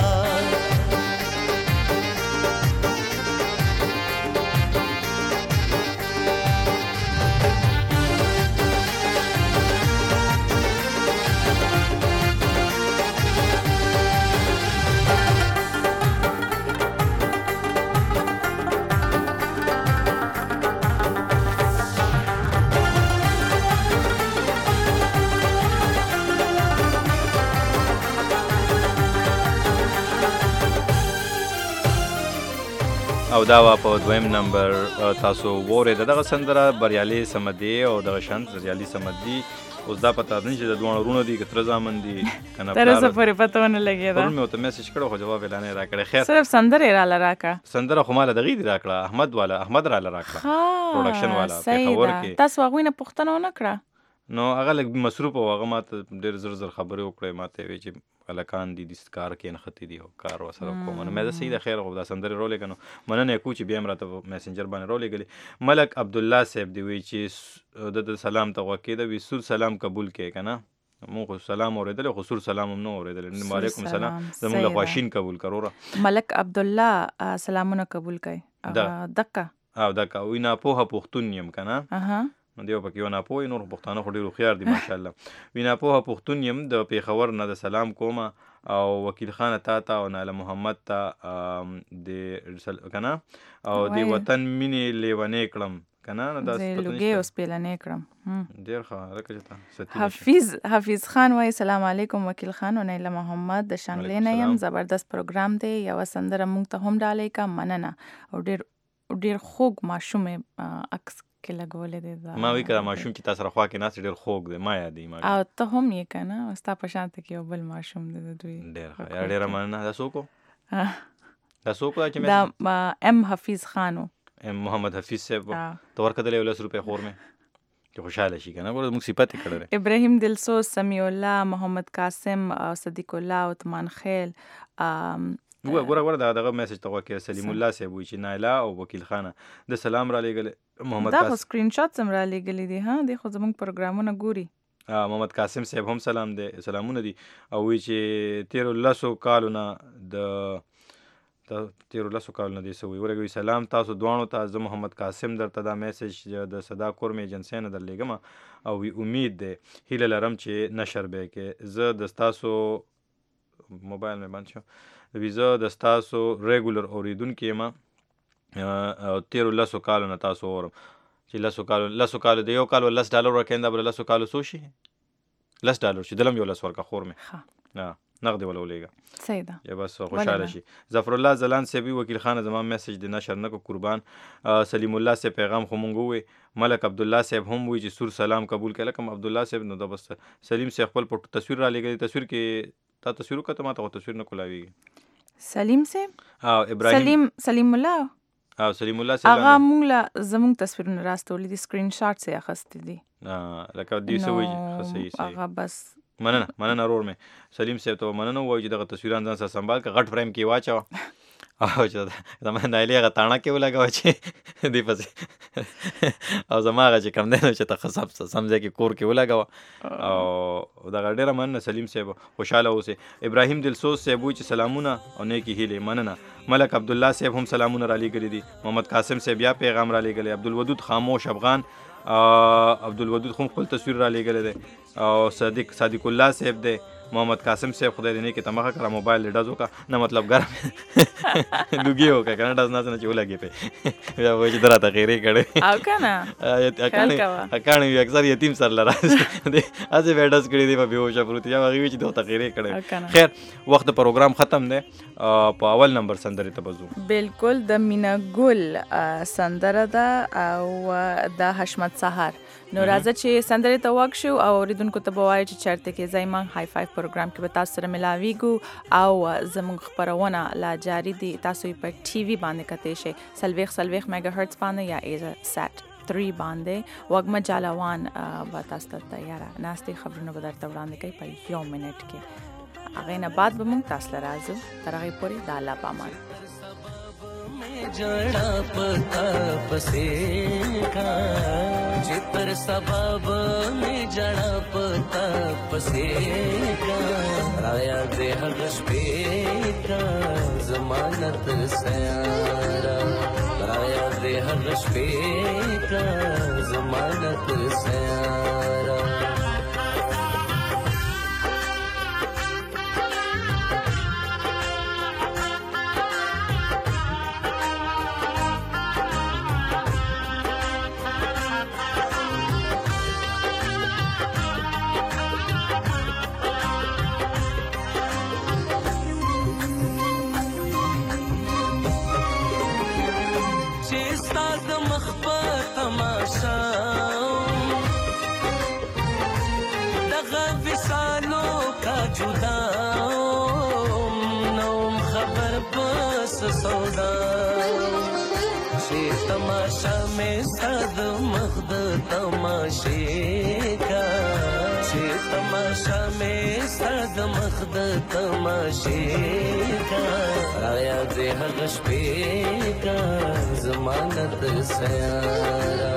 او دا وا په دویم نمبر تاسو وره دغه سندره بریالي سمدي او دغه شانت بریالي سمدي اوس دا پته نه چې د دوه ورونو دي کتر ځامن دي کنه تر څه پورې پته ونه لګی دا مې ته میسج کړو خو جواب اعلان راکړی خیر صرف سندره را لراکا سندره خو مال دغې دی راکړه احمد والا احمد را لراکړه پروډکشن والا په خبر کې تاسو هغه نه پښتنه نه کړه نو هغه لګ مصروف او هغه ماته ډېر زر زر خبرې وکړې ماته وی چې الکان دي د کار کې نختی دی او کار وسره کوم نو مې دا سید خیر غو دا سندره رولې کنو مننه کو چې بیا مراته میسنجر باندې رولې غلي ملک عبد الله صاحب دی وی چې د سلام ته وکیده وی سور سلام قبول کې کنه مو خو سلام اوریدل خو سور سلام هم نو اوریدل وعلیکم السلام زموږ له خواشین قبول کروره ملک عبد الله سلامونه قبول کړي دکا او دکا وینا په پښتون یم کنه اها نو دیو پکې ونه پوي نور پښتانه خو ډېر خيار دي ماشاءالله وینا په پښتون یم د پیښور نه د سلام کوم او وکیل خان تا تا او ناله محمد تا د کنه او د وطن مینې لیونه کړم کنه نو دا لوګي اوس پیلنه کړم ډېر ښه راکړه حافظ حافظ خان وای سلام علیکم وکیل خان او ناله محمد د شانګلې نه یم زبردست پروګرام دی یو سندره مونږ ته هم ډالې کا مننه او ډېر ډېر خوږ ماشومه عکس کې لګولې دي ما وی کړه ماشوم چې تاسو راخوا کې ناس ډېر خوږ دی ما یادې ما او ته هم یې کنه ستا په شان ته کې یو بل ماشوم دی دوی ډېر ښه ډېر مننه تاسو کو تاسو کو چې دا ام حفیظ خانو ام محمد حفیظ صاحب تو ورکړل یو لس روپے خور مې چې خوشاله شي کنه ګور موږ صفات کړل ابراهیم دلسوز سمیع الله محمد قاسم صدیق الله عثمان خیل وګوره وګوره دا دغه میسج ته وکړه سلیم الله صاحب وی چې نایلا او وکیل خانه د سلام را لګل محمد قاسم دا سکرین شاټ سم را لګل دي ها د خو زموږ پروګرامونه ګوري محمد قاسم صاحب هم سلام دي سلامونه دي او وی چې تیر لسو کالونه د تیر لسو کالونه دي سوي ورګوي سلام تاسو دوانو ته زه محمد قاسم درته دا میسج د صدا کور می ایجنسی نه درلېګم او وی امید ده هیله لرم چې نشر به کې زه د تاسو موبایل مې بند شو ویزه د تاسو ریګولر اوریدونکو یم او تیر لسو کالو نه تاسو اورم چې لسو کالو لسو کالو د یو کال لس ډالر ورکیندا بل لسو کالو سو شي لس ډالر چې دلم یو لس ورکا خور مې ها نقد ولا ولېګا صحیح ده یا بس خوشاله شي ظفر الله زلان سیبی وکیل خان زما میسج د نشر نه کو قربان سلیم الله سے پیغام خو مونږ وې ملک عبد الله صاحب هم وې چې سور سلام قبول کړه کوم عبد الله صاحب نو دا بس سلیم سے خپل په تصویر را لګي تصویر کې تا تصویر کته ما ته تصویر نه کولاوي سلیم سے او ابراهیم سلیم سلیم الله او سلیم الله سلام هغه مونږ لا زموږ تصویرونه راستولې دي سکرین شاټ سه اخستې دي ا لکه دې سوي خصي سي هغه بس مننه مننه رور مې سلیم صاحب ته مننه وایي چې دغه تصویران ځان سره سنبال کا غټ فریم کې واچو او چې دا مې نایلی هغه تاڼه کې ولګاوه چې دی پسې او زما هغه چې کم دی نو چې ته ښه سمځای کې کور کې ولګاوه او دغه ډېره مننه سلیم صاحب خوشحاله اوسئ ابراهیم دلسوز صاحب وایي چې سلامونه او نیکې هیلې مننه ملک عبدالله صاحب هم سلامونه را لیږلي دي محمد قاسم صاحب یا پیغام را لیږلی عبدالودود خاموش افغان عبدالودود خو خپل تصویر را لیږلی دی او صادق صادق الله صاحب دی محمد قاسم صاحب خدای دې نه کې تمخه کړه موبایل دې ډزو کا نه مطلب ګرم لوګي هو کا کنه ډز نه نه چولا کې په یا وای چې دراته غیره کړي او کنه اکانه اکانه یو اکثر یتیم سر لرا دې اځه وډس کړي دی په بیوشه پروت یا هغه چې دوه غیره کړي. خیر وخت پروګرام ختم دی په اول نمبر سندره ته بزو. بالکل د مینا ګل سندره ده او د حشمت سهار. نو راځه چې سندره ته وک شو او اوریدونکو ته بوای چې چرته کې زایمان های فایو پروګرام کې به تاسو سره ملاویږو او زموږ خبرونه لا جاری دي. تاسو په ټي وي باندې کته شي سلويخ سلويخ میگا هرتز باندې یا ایزا سات تری باندې وګم جالوان به تاسو ته تیار ناشته خبرونه به درته وړاندې کوي په یو منټ کې. هغه نه بعد به موږ تاسو لپاره راځو تر هغه پورې د الله پامان. जड़ा पता पसेगा जितर सबब में जड़ा पता पसेगा राया दे हगश पेगा जमानत सयारा राया दे हगश पेगा जमानत सयारा सौदा शे तमाशा में सद मखद तमाशे का शे तमाशा में सद मखद तमाशे का राया दे हगश पे का जमानत सयारा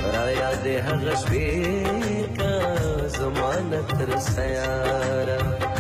हगश पे का जमानत सयारा